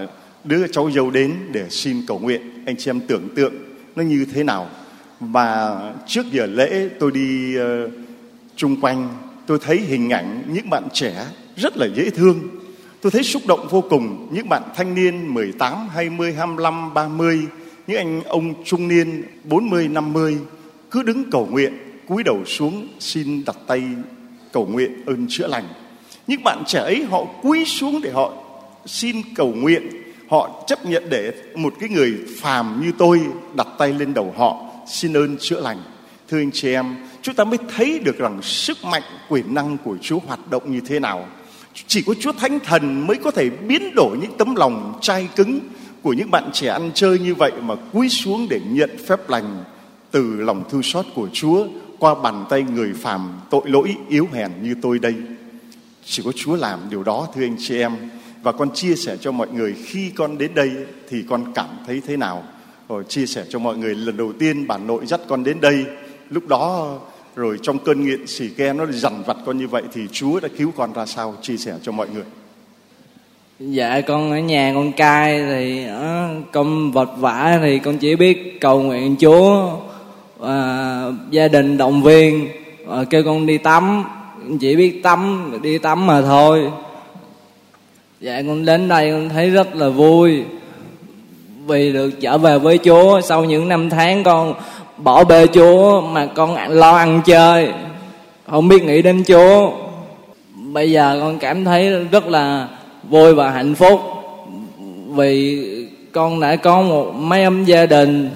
đứa cháu dâu đến để xin cầu nguyện. Anh chị em tưởng tượng nó như thế nào. Và trước giờ lễ tôi đi chung quanh, tôi thấy hình ảnh những bạn trẻ rất là dễ thương. Tôi thấy xúc động vô cùng. Những bạn thanh niên 18, 20, 25, 30, những anh ông trung niên 40, 50 cứ đứng cầu nguyện, cúi đầu xuống xin đặt tay cầu nguyện ơn chữa lành. Những bạn trẻ ấy họ cúi xuống để họ xin cầu nguyện. Họ chấp nhận để một cái người phàm như tôi đặt tay lên đầu họ xin ơn chữa lành. Thưa anh chị em, chúng ta mới thấy được rằng sức mạnh quyền năng của Chúa hoạt động như thế nào. Chỉ có Chúa Thánh Thần mới có thể biến đổi những tấm lòng chai cứng của những bạn trẻ ăn chơi như vậy mà cúi xuống để nhận phép lành từ lòng thương xót của Chúa qua bàn tay người phàm tội lỗi yếu hèn như tôi đây. Chỉ có Chúa làm điều đó, thưa anh chị em. Và con chia sẻ cho mọi người khi con đến đây thì con cảm thấy thế nào. Rồi chia sẻ cho mọi người lần đầu tiên bà nội dắt con đến đây. Lúc đó rồi trong cơn nghiện xì ke nó dằn vặt con như vậy thì Chúa đã cứu con ra sao? Chia sẻ cho mọi người. Dạ con ở nhà con cai thì con vật vã thì con chỉ biết cầu nguyện Chúa, gia đình động viên, kêu con đi tắm, chỉ biết tắm, đi tắm mà thôi. Dạ con đến đây con thấy rất là vui vì được trở về với Chúa. Sau những năm tháng con bỏ bê Chúa mà con lo ăn chơi, không biết nghĩ đến Chúa. Bây giờ con cảm thấy rất là vui và hạnh phúc vì con đã có một mái ấm gia đình.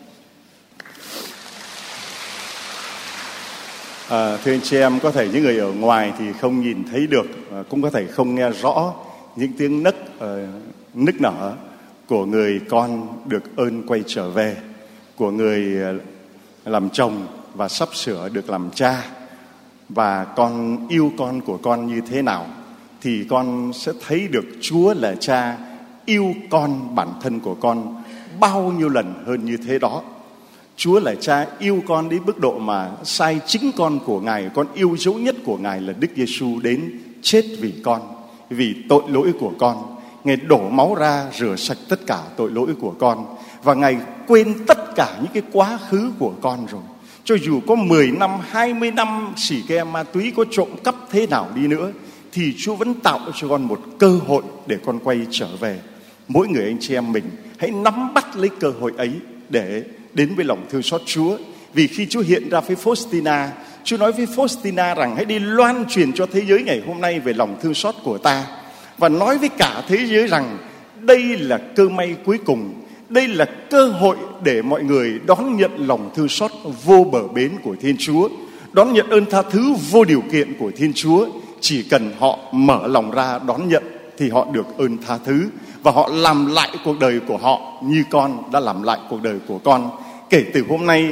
Thưa anh chị em, có thể những người ở ngoài thì không nhìn thấy được, cũng có thể không nghe rõ những tiếng nức nở của người con được ơn quay trở về, của người làm chồng và sắp sửa được làm cha. Và con yêu con của con như thế nào thì con sẽ thấy được Chúa là cha yêu con bản thân của con bao nhiêu lần hơn như thế đó. Chúa là cha yêu con đến mức độ mà sai chính con của Ngài, con yêu dấu nhất của Ngài là Đức Giêsu đến chết vì con, vì tội lỗi của con. Ngài đổ máu ra rửa sạch tất cả tội lỗi của con. Và Ngài quên tất cả những cái quá khứ của con rồi. Cho dù có 10 năm, 20 năm xỉ ke ma túy, có trộm cắp thế nào đi nữa thì Chúa vẫn tạo cho con một cơ hội để con quay trở về. Mỗi người anh chị em mình hãy nắm bắt lấy cơ hội ấy để đến với lòng thương xót Chúa. Vì khi Chúa hiện ra với Faustina, Chúa nói với Faustina rằng hãy đi loan truyền cho thế giới ngày hôm nay về lòng thương xót của ta. Và nói với cả thế giới rằng đây là cơ may cuối cùng, đây là cơ hội để mọi người đón nhận lòng thương xót vô bờ bến của Thiên Chúa, đón nhận ơn tha thứ vô điều kiện của Thiên Chúa. Chỉ cần họ mở lòng ra đón nhận thì họ được ơn tha thứ, và họ làm lại cuộc đời của họ như con đã làm lại cuộc đời của con. Kể từ hôm nay,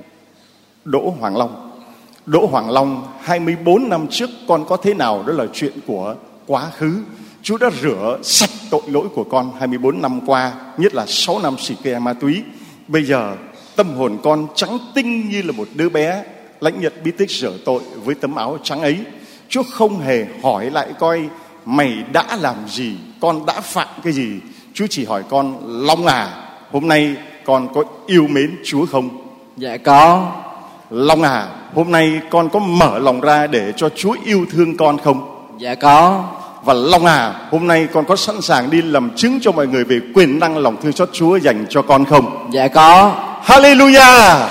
Đỗ Hoàng Long 24 năm trước con có thế nào đó là chuyện của quá khứ. Chúa đã rửa sạch tội lỗi của con 24 năm qua, nhất là 6 năm xì ke ma túy. Bây giờ tâm hồn con trắng tinh như là một đứa bé lãnh nhận bí tích rửa tội với tấm áo trắng ấy. Chúa không hề hỏi lại coi mày đã làm gì, con đã phạm cái gì. Chúa chỉ hỏi con: Long à, hôm nay con có yêu mến Chúa không? Dạ có. Long à, hôm nay con có mở lòng ra để cho Chúa yêu thương con không? Dạ có. Và Long à, hôm nay con có sẵn sàng đi làm chứng cho mọi người về quyền năng lòng thương xót Chúa dành cho con không? Dạ có. Hallelujah.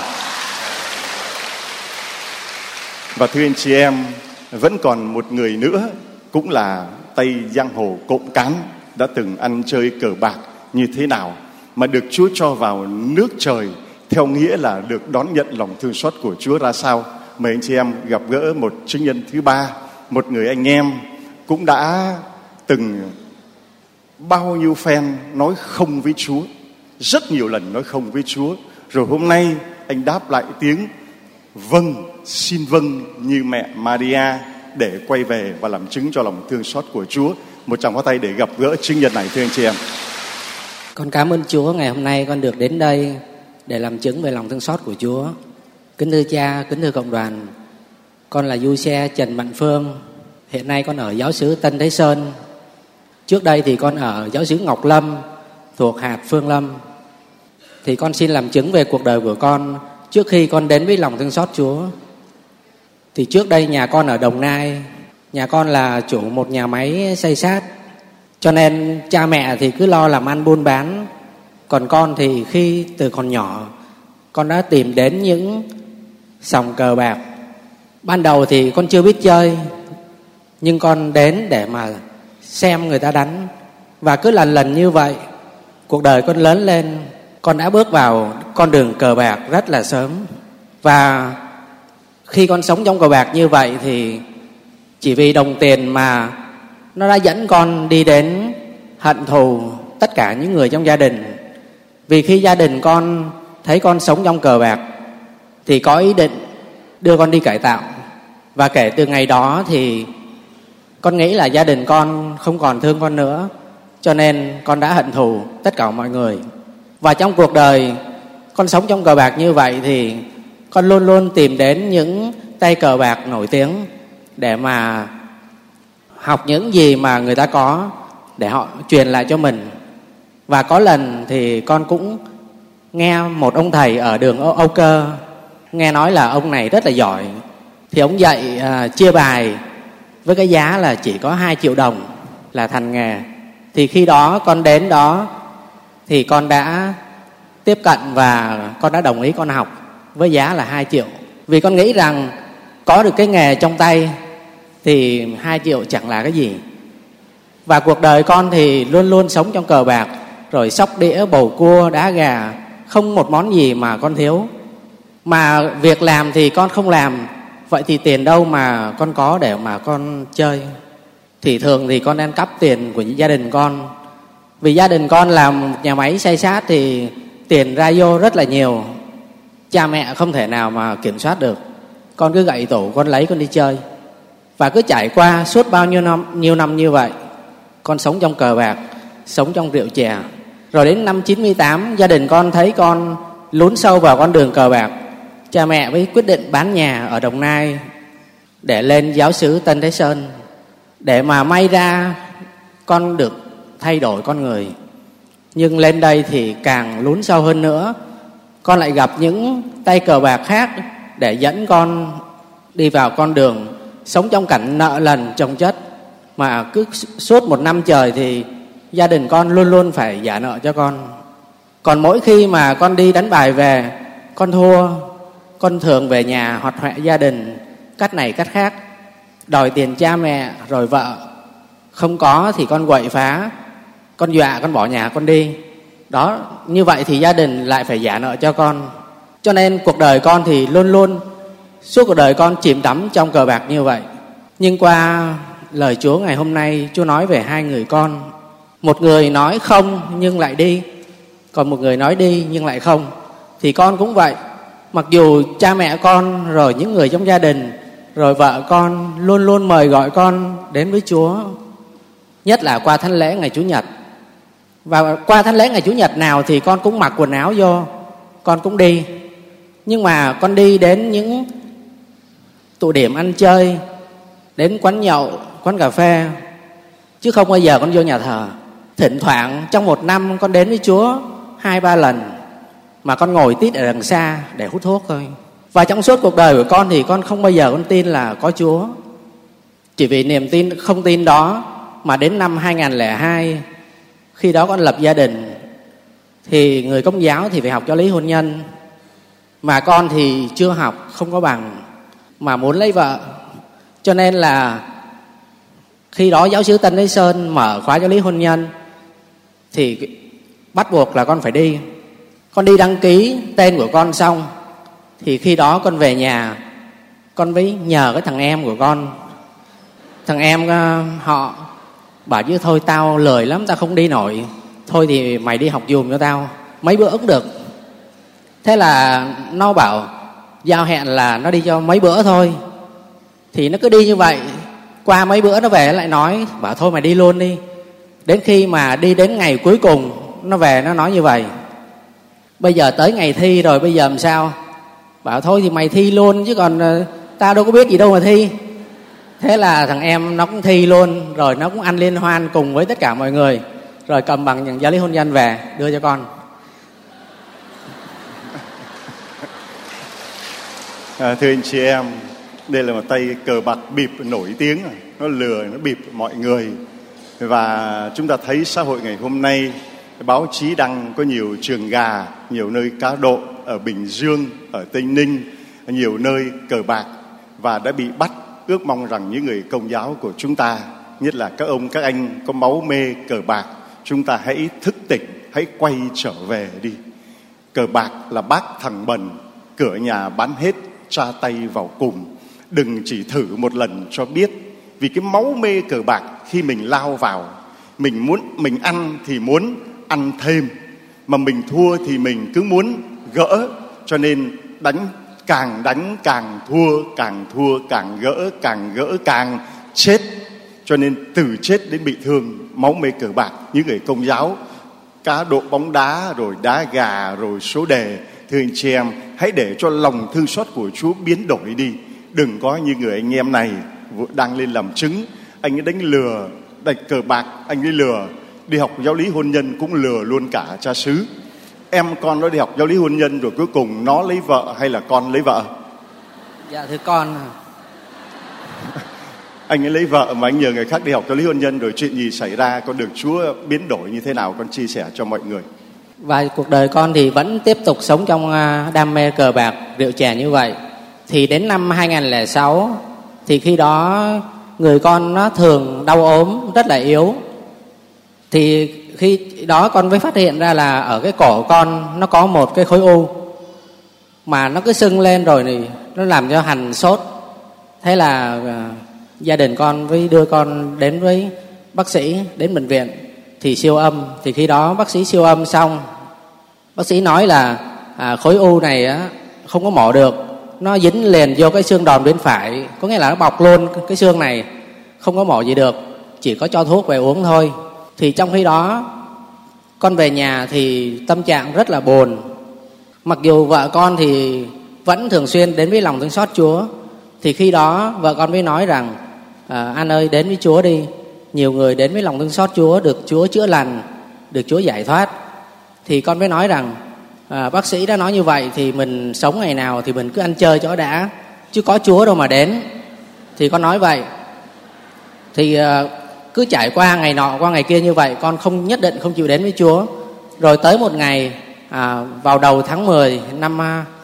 Và thưa anh chị em, vẫn còn một người nữa, cũng là tay giang hồ cộng cán, đã từng ăn chơi cờ bạc như thế nào mà được Chúa cho vào nước trời, theo nghĩa là được đón nhận lòng thương xót của Chúa ra sao. Mời anh chị em gặp gỡ một chứng nhân thứ ba, một người anh em cũng đã từng bao nhiêu phen nói không với Chúa, rất nhiều lần nói không với Chúa. Rồi hôm nay anh đáp lại tiếng vâng, xin vâng như mẹ Maria để quay về và làm chứng cho lòng thương xót của Chúa. Một tràng pháo tay để gặp gỡ chứng nhân này, thưa anh chị em. Con cảm ơn Chúa, ngày hôm nay con được đến đây để làm chứng về lòng thương xót của Chúa. Kính thưa cha, kính thưa cộng đoàn, con là du xe Trần Mạnh Phương. Hiện nay con ở giáo xứ Tân Thế Sơn. Trước đây thì con ở giáo xứ Ngọc Lâm. thuộc hạt Phương Lâm. Thì con xin làm chứng về cuộc đời của con trước khi con đến với lòng thương xót Chúa. Thì trước đây nhà con ở Đồng Nai, nhà con là chủ một nhà máy xây sát, cho nên cha mẹ thì cứ lo làm ăn buôn bán. Còn con thì khi từ còn nhỏ, con đã tìm đến những sòng cờ bạc. Ban đầu thì con chưa biết chơi, nhưng con đến để mà xem người ta đánh. Và cứ lần lần như vậy, cuộc đời con lớn lên, con đã bước vào con đường cờ bạc rất là sớm. Và khi con sống trong cờ bạc như vậy thì chỉ vì đồng tiền mà nó đã dẫn con đi đến hận thù tất cả những người trong gia đình. Vì khi gia đình con thấy con sống trong cờ bạc thì có ý định đưa con đi cải tạo. Và kể từ ngày đó thì con nghĩ là gia đình con không còn thương con nữa, cho nên con đã hận thù tất cả mọi người. Và trong cuộc đời con sống trong cờ bạc như vậy thì con luôn luôn tìm đến những tay cờ bạc nổi tiếng để mà học những gì mà người ta có để họ truyền lại cho mình. Và có lần thì con cũng nghe một ông thầy ở đường Âu Cơ, nghe nói là ông này rất là giỏi. Thì ông dạy chia bài với cái giá là chỉ có 2 triệu đồng là thành nghề. Thì khi đó con đến đó thì con đã tiếp cận và con đã đồng ý con học với giá là 2 triệu. Vì con nghĩ rằng có được cái nghề trong tay thì 2 triệu chẳng là cái gì. Và cuộc đời con thì luôn luôn sống trong cờ bạc, rồi sóc đĩa, bầu cua, đá gà, không một món gì mà con thiếu. Mà việc làm thì con không làm, vậy thì tiền đâu mà con có để mà con chơi. Thì thường thì con ăn cắp tiền của gia đình con. Vì gia đình con làm nhà máy xây sát thì tiền ra vô rất là nhiều, cha mẹ không thể nào mà kiểm soát được. Con cứ gậy tủ con lấy con đi chơi. Và cứ trải qua suốt bao nhiêu năm như vậy, con sống trong cờ bạc, sống trong rượu chè. Rồi đến năm 98 gia đình con thấy con lún sâu vào con đường cờ bạc. Cha mẹ mới quyết định bán nhà ở Đồng Nai để lên giáo xứ Tân Thế Sơn, để mà may ra con được thay đổi con người. Nhưng lên đây thì càng lún sâu hơn nữa. Con lại gặp những tay cờ bạc khác để dẫn con đi vào con đường sống trong cảnh nợ nần chồng chất. Mà cứ suốt 1 năm trời thì gia đình con luôn luôn phải trả nợ cho con. Còn mỗi khi mà con đi đánh bài về, con thua, con thường về nhà hoạt hoẹ gia đình, cách này cách khác, đòi tiền cha mẹ rồi vợ. Không có thì con quậy phá, con dọa con bỏ nhà con đi. Đó, như vậy thì gia đình lại phải trả nợ cho con. Cho nên cuộc đời con thì luôn luôn, suốt cuộc đời con chìm đắm trong cờ bạc như vậy. Nhưng qua lời Chúa ngày hôm nay, Chúa nói về 2 người con. Một người nói không nhưng lại đi, còn một người nói đi nhưng lại không. Thì con cũng vậy. Mặc dù cha mẹ con, rồi những người trong gia đình, rồi vợ con luôn luôn mời gọi con đến với Chúa, nhất là qua thánh lễ ngày Chủ nhật. Và qua thánh lễ ngày Chủ nhật nào thì con cũng mặc quần áo vô, con cũng đi. Nhưng mà con đi đến những tụ điểm ăn chơi, đến quán nhậu, quán cà phê, chứ không bao giờ con vô nhà thờ. Thỉnh thoảng trong 1 năm con đến với Chúa 2-3 lần, mà con ngồi tít ở đằng xa để hút thuốc thôi. Và trong suốt cuộc đời của con thì con không bao giờ con tin là có Chúa. Chỉ vì niềm tin không tin đó mà đến năm 2002, khi đó con lập gia đình, thì người Công giáo thì phải học giáo lý hôn nhân, mà con thì chưa học, không có bằng, mà muốn lấy vợ. Cho nên là khi đó giáo xứ Tân Thế Sơn mở khóa giáo lý hôn nhân thì bắt buộc là con phải đi. Con đi đăng ký tên của con xong thì khi đó con về nhà, con mới nhờ cái thằng em của con. Thằng em họ bảo chứ thôi tao lười lắm, tao không đi nổi, thôi thì mày đi học giùm cho tao, mấy bữa cũng được. Thế là nó bảo giao hẹn là nó đi cho mấy bữa thôi. Thì nó cứ đi như vậy, qua mấy bữa nó về lại nói, bảo thôi mày đi luôn đi. Đến khi mà đi đến ngày cuối cùng, nó về nó nói như vậy: bây giờ tới ngày thi rồi, bây giờ làm sao? Bảo thôi thì mày thi luôn, chứ còn tao đâu có biết gì đâu mà thi. Thế là thằng em nó cũng thi luôn, rồi nó cũng ăn liên hoan cùng với tất cả mọi người. rồi cầm bằng giấy lý hôn nhân về đưa cho con. Thưa anh chị em, đây là một tay cờ bạc bịp nổi tiếng, nó lừa, nó bịp mọi người. Và chúng ta thấy xã hội ngày hôm nay, báo chí đăng có nhiều trường gà, nhiều nơi cá độ ở Bình Dương, ở Tây Ninh, nhiều nơi cờ bạc và đã bị bắt. Ước mong rằng những người Công giáo của chúng ta, nhất là các ông, các anh có máu mê cờ bạc, chúng ta hãy thức tỉnh, hãy quay trở về đi. Cờ bạc là bác thằng bần, cửa nhà bán hết, tra tay vào cùng. Đừng chỉ thử một lần cho biết. Vì cái máu mê cờ bạc, khi mình lao vào, mình ăn thì muốn ăn thêm, mà mình thua thì mình cứ muốn gỡ. Cho nên đánh càng thua, càng gỡ càng chết. Cho nên từ chết đến bị thương, máu mê cờ bạc. Những người Công giáo cá độ bóng đá, rồi đá gà, rồi số đề. Thưa anh chị em, hãy để cho lòng thương xót của Chúa biến đổi đi. Đừng có như người anh em này đang lên làm chứng. Anh ấy đánh lừa, đánh cờ bạc, anh ấy lừa. Đi học giáo lý hôn nhân cũng lừa luôn cả cha xứ. Em con nó đi học giáo lý hôn nhân rồi cuối cùng nó lấy vợ hay là con lấy vợ? Dạ thưa con. Anh ấy lấy vợ mà anh nhờ người khác đi học giáo lý hôn nhân, rồi chuyện gì xảy ra, con được Chúa biến đổi như thế nào, con chia sẻ cho mọi người. Và cuộc đời con thì vẫn tiếp tục sống trong đam mê cờ bạc, rượu chè như vậy. Thì đến năm 2006 thì khi đó người con nó thường đau ốm, rất là yếu. Thì khi đó con mới phát hiện ra là ở cái cổ con nó có một cái khối u, mà nó cứ sưng lên rồi thì nó làm cho hành sốt. Thế là gia đình con với đưa con đến với bác sĩ, đến bệnh viện thì siêu âm. Thì khi đó bác sĩ siêu âm xong, bác sĩ nói là khối u này á, không có mổ được, nó dính liền vô cái xương đòn bên phải, có nghĩa là nó bọc luôn cái xương này, không có mổ gì được, chỉ có cho thuốc về uống thôi. Thì trong khi đó con về nhà thì tâm trạng rất là buồn. Mặc dù vợ con thì vẫn thường xuyên đến với lòng thương xót Chúa. Thì khi đó vợ con mới nói rằng An ơi, đến với Chúa đi. Nhiều người đến với lòng thương xót Chúa, được Chúa chữa lành, được Chúa giải thoát. Thì con mới nói rằng bác sĩ đã nói như vậy thì mình sống ngày nào thì mình cứ ăn chơi cho đã, chứ có Chúa đâu mà đến. Thì con nói vậy. Thì cứ trải qua ngày nọ qua ngày kia như vậy, con không nhất định không chịu đến với Chúa. Rồi tới một ngày vào đầu tháng 10 năm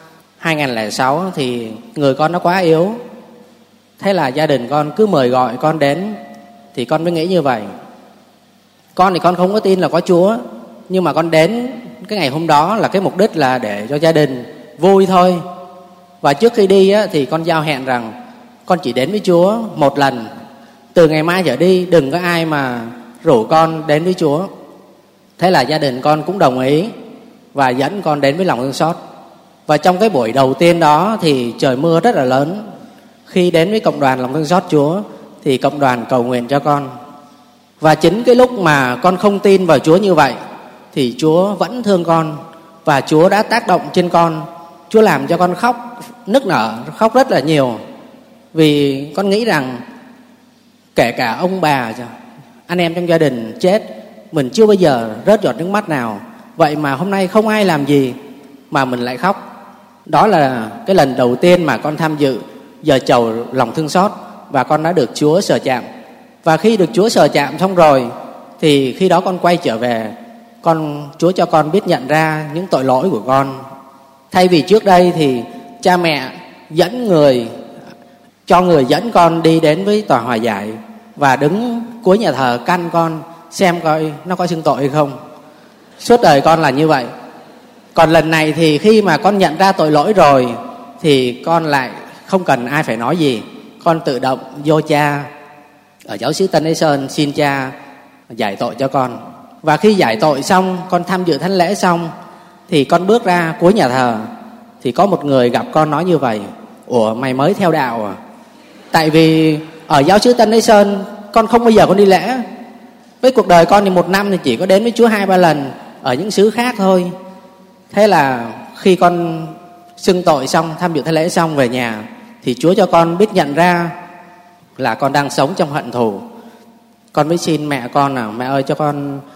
2006 thì người con nó quá yếu. Thế là gia đình con cứ mời gọi con đến. Thì con mới nghĩ như vậy. Con thì con không có tin là có Chúa, nhưng mà con đến cái ngày hôm đó là cái mục đích là để cho gia đình vui thôi. Và trước khi đi á, thì con giao hẹn rằng con chỉ đến với Chúa một lần. Từ ngày mai trở đi đừng có ai mà rủ con đến với Chúa. Thế là gia đình con cũng đồng ý và dẫn con đến với lòng thương xót. Và trong cái buổi đầu tiên đó thì trời mưa rất là lớn. Khi đến với cộng đoàn lòng thương xót Chúa thì cộng đoàn cầu nguyện cho con. Và chính cái lúc mà con không tin vào Chúa như vậy thì Chúa vẫn thương con, và Chúa đã tác động trên con. Chúa làm cho con khóc, nức nở, khóc rất là nhiều. Vì con nghĩ rằng kể cả ông bà, anh em trong gia đình chết, mình chưa bao giờ rớt giọt nước mắt nào. Vậy mà hôm nay không ai làm gì mà mình lại khóc. Đó là cái lần đầu tiên mà con tham dự giờ chầu lòng thương xót, và con đã được Chúa sờ chạm. Và khi được Chúa sờ chạm xong rồi thì khi đó con quay trở về, Chúa cho con biết nhận ra những tội lỗi của con. Thay vì trước đây thì cha mẹ cho người dẫn con đi đến với tòa hòa giải và đứng cuối nhà thờ canh con xem coi nó có xưng tội hay không. Suốt đời con là như vậy. Còn lần này thì khi mà con nhận ra tội lỗi rồi thì con lại không cần ai phải nói gì. Con tự động vô cha ở giáo xứ Tân Ê Sơn xin cha giải tội cho con. Và khi giải tội xong, con tham dự thánh lễ xong thì con bước ra cuối nhà thờ thì có một người gặp con nói như vậy: ủa, mày mới theo đạo à? Tại vì ở giáo xứ Tân Ê Sơn con không bao giờ con đi lễ. Với cuộc đời con thì một năm thì chỉ có đến với Chúa 2-3 lần ở những xứ khác thôi. Thế là khi con xưng tội xong, tham dự thánh lễ xong về nhà thì Chúa cho con biết nhận ra là con đang sống trong hận thù. Con mới xin mẹ con là: mẹ ơi, cho con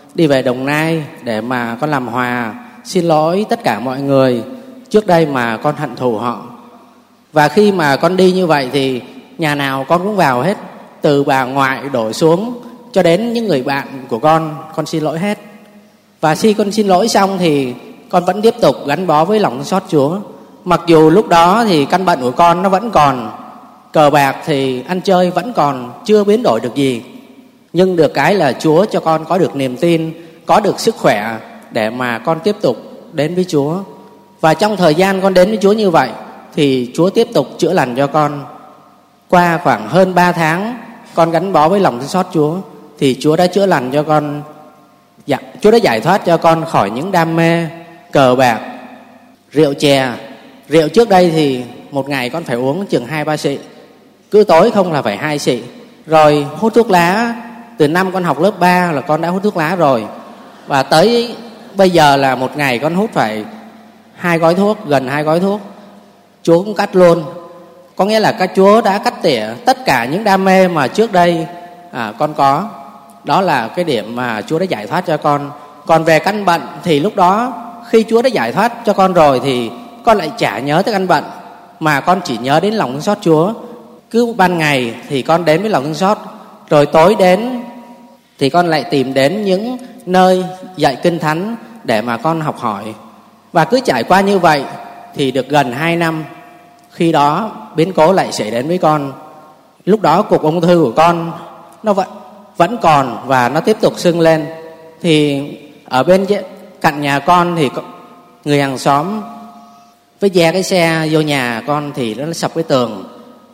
đi về Đồng Nai để mà con làm hòa, xin lỗi tất cả mọi người trước đây mà con hận thù họ. Và khi mà con đi như vậy thì nhà nào con cũng vào hết, từ bà ngoại đổ xuống cho đến những người bạn của con xin lỗi hết. Và khi con xin lỗi xong thì con vẫn tiếp tục gắn bó với lòng thương xót Chúa. Mặc dù lúc đó thì căn bệnh của con nó vẫn còn, cờ bạc thì ăn chơi vẫn còn chưa biến đổi được gì. Nhưng được cái là Chúa cho con có được niềm tin, có được sức khỏe để mà con tiếp tục đến với Chúa. Và trong thời gian con đến với Chúa như vậy thì Chúa tiếp tục chữa lành cho con. Qua khoảng hơn 3 tháng con gắn bó với lòng thương xót Chúa thì Chúa đã chữa lành cho con. Chúa đã giải thoát cho con khỏi những đam mê cờ bạc, rượu chè. Rượu trước đây thì một ngày con phải uống chừng 2-3 xị, cứ tối không là phải 2 xị. Rồi hút thuốc lá, từ năm con học lớp 3 là con đã hút thuốc lá rồi. Và tới bây giờ là một ngày con hút phải 2 gói thuốc, gần 2 gói thuốc. Chúa cũng cắt luôn. Có nghĩa là các Chúa đã cắt tỉa tất cả những đam mê mà trước đây con có. Đó là cái điểm mà Chúa đã giải thoát cho con. Còn về căn bệnh thì lúc đó khi Chúa đã giải thoát cho con rồi thì con lại chả nhớ tới căn bệnh, mà con chỉ nhớ đến lòng thương xót Chúa. Cứ ban ngày thì con đến với lòng thương xót, rồi tối đến thì con lại tìm đến những nơi dạy kinh thánh để mà con học hỏi. Và cứ trải qua như vậy thì được gần 2 năm. Khi đó biến cố lại xảy đến với con. Lúc đó cục ung thư của con nó vẫn còn và nó tiếp tục sưng lên. Thì ở bên cạnh nhà con thì người hàng xóm với dè cái xe vô nhà con thì nó sập cái tường.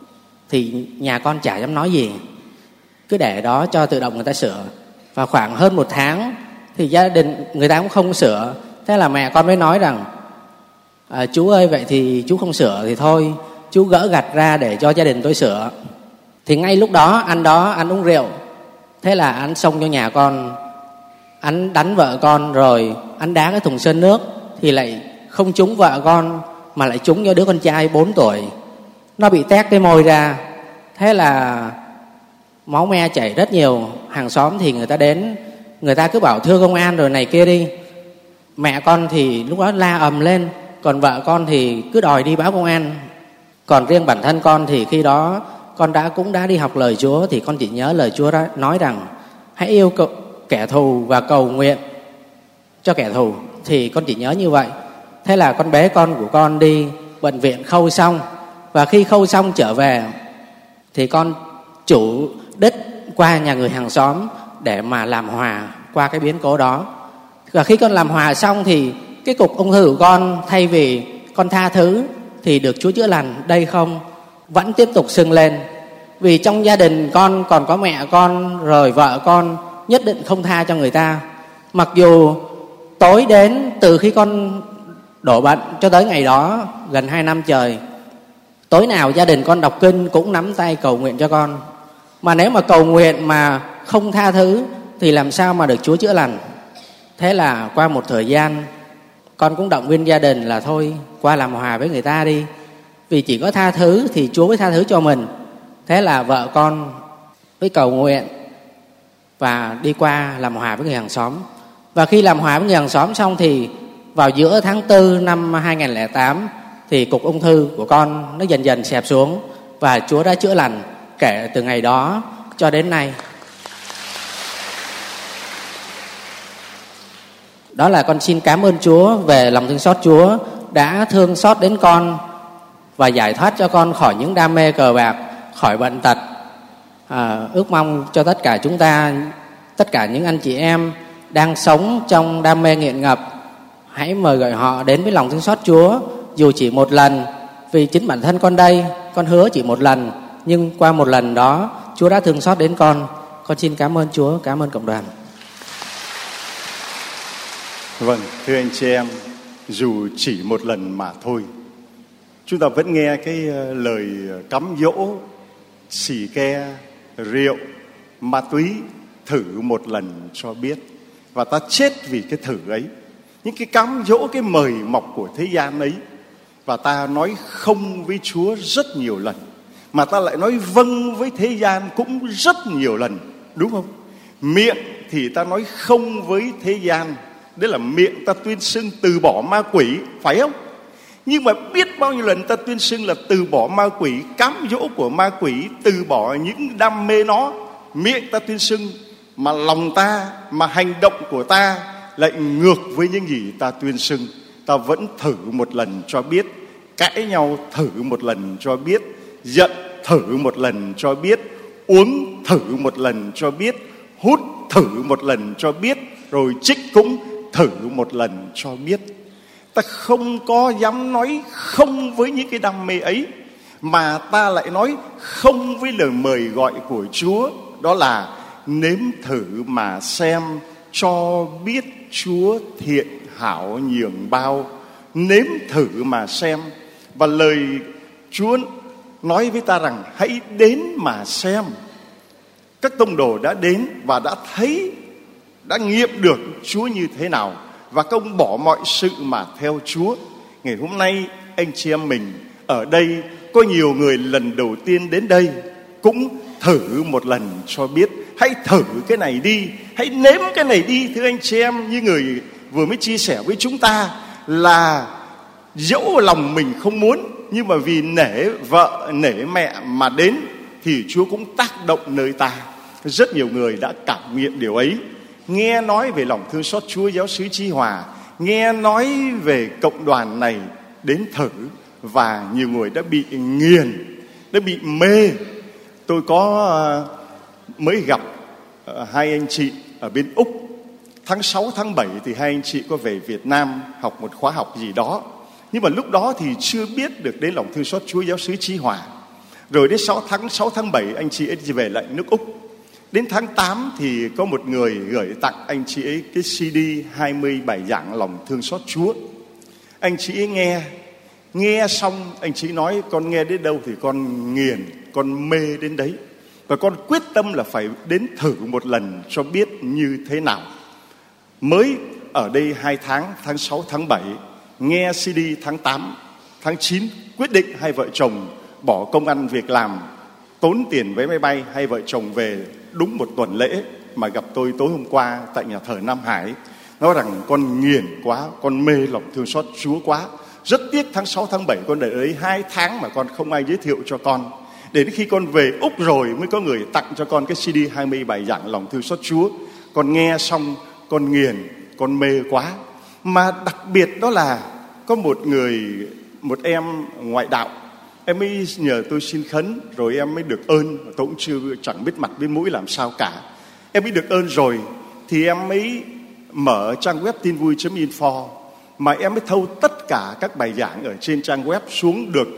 Thì nhà con chả dám nói gì, cứ để đó cho tự động người ta sửa. Và khoảng hơn 1 tháng thì gia đình người ta cũng không sửa. Thế là mẹ con mới nói rằng chú ơi, vậy thì chú không sửa thì thôi, chú gỡ gạch ra để cho gia đình tôi sửa. Thì ngay lúc đó anh uống rượu. Thế là anh xông cho nhà con, anh đánh vợ con, rồi anh đá cái thùng sơn nước. Thì lại không trúng vợ con mà lại trúng cho đứa con trai 4 tuổi. Nó bị tét cái môi ra. Thế là máu me chảy rất nhiều. Hàng xóm thì người ta đến, người ta cứ bảo thưa công an rồi này kia đi. Mẹ con thì lúc đó la ầm lên, còn vợ con thì cứ đòi đi báo công an. Còn riêng bản thân con thì khi đó con cũng đã đi học lời Chúa. Thì con chỉ nhớ lời Chúa đã nói rằng hãy yêu kẻ thù và cầu nguyện cho kẻ thù. Thì con chỉ nhớ như vậy. Thế là con bế con của con đi bệnh viện khâu xong. Và khi khâu xong trở về thì con chủ đích qua nhà người hàng xóm để mà làm hòa qua cái biến cố đó. Và khi con làm hòa xong thì cái cục ung thư của con, thay vì con tha thứ thì được Chúa chữa lành, đây không, vẫn tiếp tục sưng lên. Vì trong gia đình con còn có mẹ con rồi vợ con, nhất định không tha cho người ta. Mặc dù tối đến từ khi con đổ bệnh cho tới ngày đó gần 2 năm trời, tối nào gia đình con đọc kinh cũng nắm tay cầu nguyện cho con. Mà nếu mà cầu nguyện mà không tha thứ thì làm sao mà được Chúa chữa lành. Thế là qua một thời gian con cũng động viên gia đình là thôi qua làm hòa với người ta đi, vì chỉ có tha thứ thì Chúa mới tha thứ cho mình. Thế là vợ con với cầu nguyện và đi qua làm hòa với người hàng xóm. Và khi làm hòa với người hàng xóm xong thì vào giữa tháng 4 năm 2008 thì cục ung thư của con nó dần dần xẹp xuống. Và Chúa đã chữa lành kể từ ngày đó cho đến nay. Đó là con xin cảm ơn Chúa về lòng thương xót Chúa đã thương xót đến con và giải thoát cho con khỏi những đam mê cờ bạc, khỏi bệnh tật. Ước mong cho tất cả chúng ta, tất cả những anh chị em đang sống trong đam mê nghiện ngập, hãy mời gọi họ đến với lòng thương xót Chúa dù chỉ một lần. Vì chính bản thân con đây, con hứa chỉ một lần, nhưng qua một lần đó Chúa đã thương xót đến con. Con xin cảm ơn Chúa, cảm ơn cộng đoàn. Vâng, thưa anh chị em, dù chỉ một lần mà thôi, chúng ta vẫn nghe cái lời cám dỗ, xì ke, rượu, ma túy, thử một lần cho biết. Và ta chết vì cái thử ấy, những cái cám dỗ, cái mời mọc của thế gian ấy. Và ta nói không với Chúa rất nhiều lần, mà ta lại nói vâng với thế gian cũng rất nhiều lần, đúng không? Miệng thì ta nói không với thế gian. Đấy là miệng ta tuyên xưng từ bỏ ma quỷ, phải không? Nhưng mà biết bao nhiêu lần ta tuyên xưng là từ bỏ ma quỷ, cám dỗ của ma quỷ, từ bỏ những đam mê nó. Miệng ta tuyên xưng, mà lòng ta, mà hành động của ta lại ngược với những gì ta tuyên xưng. Ta vẫn thử một lần cho biết, cãi nhau thử một lần cho biết, giận thử một lần cho biết, uống thử một lần cho biết, hút thử một lần cho biết, rồi trích cũng thử một lần cho biết. Ta không có dám nói không với những cái đam mê ấy, mà ta lại nói không với lời mời gọi của Chúa. Đó là nếm thử mà xem cho biết Chúa thiện hảo nhường bao. Nếm thử mà xem. Và lời Chúa nói với ta rằng hãy đến mà xem. Các tông đồ đã đến và đã thấy, đã nghiệm được Chúa như thế nào, và các ông bỏ mọi sự mà theo Chúa. Ngày hôm nay anh chị em mình ở đây có nhiều người lần đầu tiên đến đây, cũng thử một lần cho biết. Hãy thử cái này đi, hãy nếm cái này đi. Thưa anh chị em, như người vừa mới chia sẻ với chúng ta, là dẫu lòng mình không muốn, nhưng mà vì nể vợ nể mẹ mà đến, thì Chúa cũng tác động nơi ta. Rất nhiều người đã cảm nghiệm điều ấy. Nghe nói về lòng thương xót Chúa giáo xứ Chí Hòa, nghe nói về cộng đoàn này, đến thử, và nhiều người đã bị nghiền, đã bị mê. Tôi có mới gặp hai anh chị ở bên Úc. Tháng 6, tháng 7 thì hai anh chị có về Việt Nam học một khóa học gì đó. Nhưng mà lúc đó thì chưa biết được đến lòng thương xót Chúa giáo xứ Chí Hòa. Rồi đến 6 tháng 7 anh chị ấy về lại nước Úc. Đến tháng 8 thì có một người gửi tặng anh chị ấy cái CD 20 bài giảng lòng thương xót Chúa. Anh chị ấy nghe xong anh chị nói con nghe đến đâu thì con nghiền, con mê đến đấy. Và con quyết tâm là phải đến thử một lần cho biết như thế nào. Mới ở đây 2 tháng, tháng 6, tháng 7, nghe CD tháng 8, tháng 9, quyết định hai vợ chồng bỏ công ăn việc làm, tốn tiền vé máy bay, hai vợ chồng về đúng một tuần lễ. Mà gặp tôi tối hôm qua tại nhà thờ Nam Hải, nói rằng con nghiền quá, con mê lòng thương xót Chúa quá. Rất tiếc tháng 6, tháng 7 con để đấy 2 tháng mà con không ai giới thiệu cho con. Đến khi con về Úc rồi mới có người tặng cho con cái CD 20 bài giảng lòng thương xót Chúa. Con nghe xong con nghiền, con mê quá. Mà đặc biệt đó là có một em ngoại đạo, em ấy nhờ tôi xin khấn, rồi em mới được ơn. Tôi cũng chẳng biết mặt biết mũi làm sao cả. Em ấy được ơn rồi thì em ấy mở trang web tinvui.info, mà em mới thâu tất cả các bài giảng ở trên trang web xuống được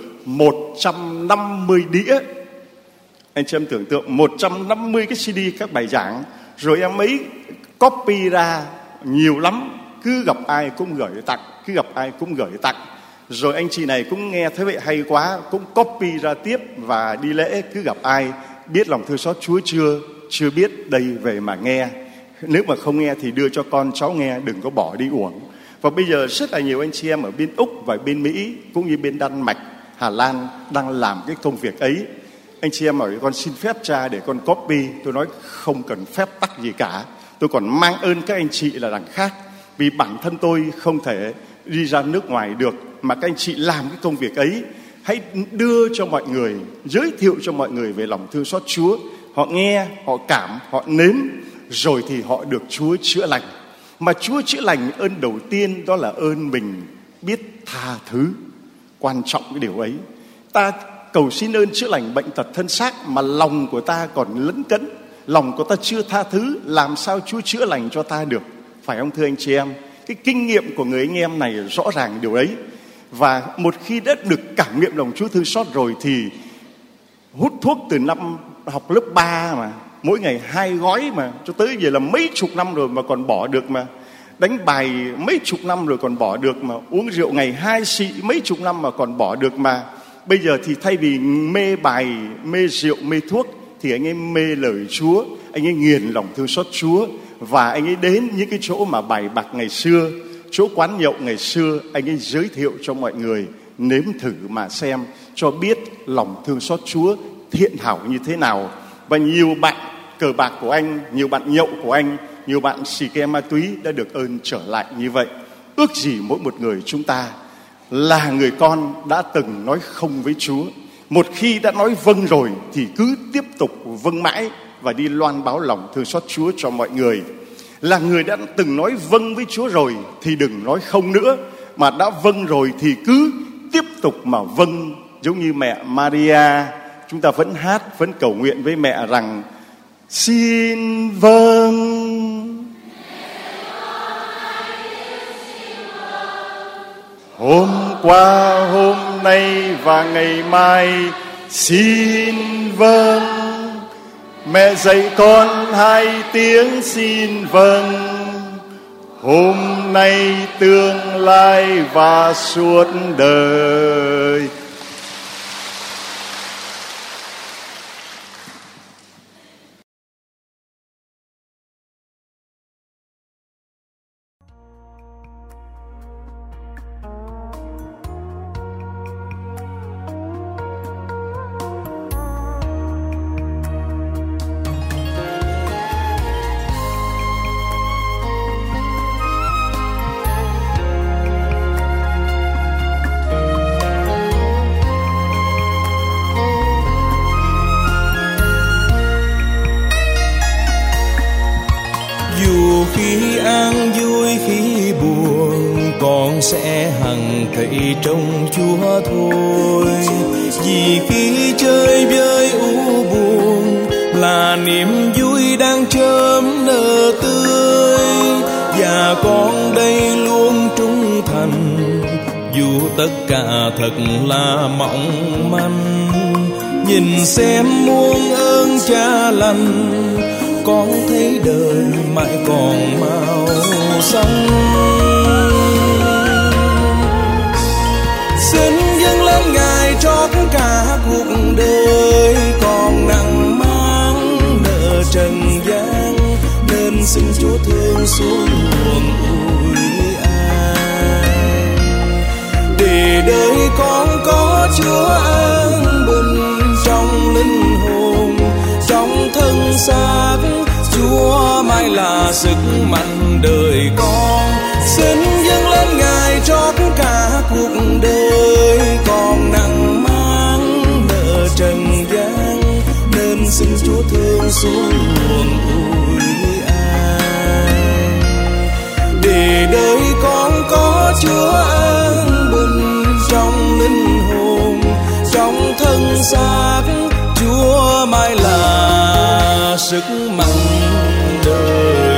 150 đĩa. Anh chị em tưởng tượng 150 cái CD các bài giảng. Rồi em ấy copy ra nhiều lắm, cứ gặp ai cũng gửi tặng, cứ gặp ai cũng gửi tặng. Rồi anh chị này cũng nghe thấy vậy hay quá, cũng copy ra tiếp, và đi lễ cứ gặp ai biết lòng thương xót Chúa chưa biết, đây về mà nghe. Nếu mà không nghe thì đưa cho con cháu nghe, đừng có bỏ đi uổng. Và bây giờ rất là nhiều anh chị em ở bên Úc và bên Mỹ, cũng như bên Đan Mạch, Hà Lan đang làm cái công việc ấy. Anh chị em hỏi con xin phép cha để con copy. Tôi nói không cần phép tắc gì cả. Tôi còn mang ơn các anh chị là đằng khác. Vì bản thân tôi không thể đi ra nước ngoài được, mà các anh chị làm cái công việc ấy. Hãy đưa cho mọi người, giới thiệu cho mọi người về lòng thương xót Chúa. Họ nghe, họ cảm, họ nếm, rồi thì họ được Chúa chữa lành. Mà Chúa chữa lành, ơn đầu tiên đó là ơn mình biết tha thứ. Quan trọng cái điều ấy. Ta cầu xin ơn chữa lành bệnh tật thân xác mà lòng của ta còn lấn cấn, lòng của ta chưa tha thứ, làm sao Chúa chữa lành cho ta được? Phải không thưa anh chị em? Cái kinh nghiệm của người anh em này rõ ràng điều ấy. Và một khi đã được cảm nghiệm lòng Chúa thương xót rồi thì hút thuốc từ năm học lớp 3 mà, mỗi ngày 2 gói mà, cho tới giờ là mấy chục năm rồi mà còn bỏ được mà. Đánh bài mấy chục năm rồi còn bỏ được mà. Uống rượu ngày 2 xị mấy chục năm mà còn bỏ được mà. Bây giờ thì thay vì mê bài, mê rượu, mê thuốc, thì anh ấy mê lời Chúa, anh ấy nghiền lòng thương xót Chúa. Và anh ấy đến những cái chỗ mà bài bạc ngày xưa, chỗ quán nhậu ngày xưa, anh ấy giới thiệu cho mọi người nếm thử mà xem, cho biết lòng thương xót Chúa thiện hảo như thế nào. Và nhiều bạn cờ bạc của anh, nhiều bạn nhậu của anh, nhiều bạn xì ke ma túy đã được ơn trở lại như vậy. Ước gì mỗi một người chúng ta là người con đã từng nói không với Chúa. Một khi đã nói vâng rồi thì cứ tiếp tục vâng mãi và đi loan báo lòng thương xót Chúa cho mọi người. Là người đã từng nói vâng với Chúa rồi thì đừng nói không nữa, mà đã vâng rồi thì cứ tiếp tục mà vâng. Giống như mẹ Maria, chúng ta vẫn hát, vẫn cầu nguyện với mẹ rằng: xin vâng. Hôm qua, hôm nay và ngày mai xin vâng. Mẹ dạy con 2 tiếng xin vâng. Hôm nay, tương lai và suốt đời. Khi an vui khi buồn, con sẽ hằng cậy trong Chúa thôi. Vì khi chơi vơi u buồn là niềm vui đang chớm nở tươi. Và con đây luôn trung thành, dù tất cả thật là mỏng manh. Nhìn xem muôn ơn Cha lành, con thấy đời mãi còn màu xanh. Xin dâng lên Ngài trót cả cuộc đời, còn nặng mang nợ trần gian, nên xin Chúa thương xuống buồn ủi an. Để đời con có Chúa an bình trong linh hồn, trong thân xác. Chúa mãi là sức mạnh đời con. Xin dâng lên Ngài trót cả cuộc đời, còn nặng mang nợ trần gian, nên xin Chúa thương xuống buồn ủi an. Để đời con có Chúa an bình trong linh hồn, trong thân xác. Chúa mãi là sức mạnh đời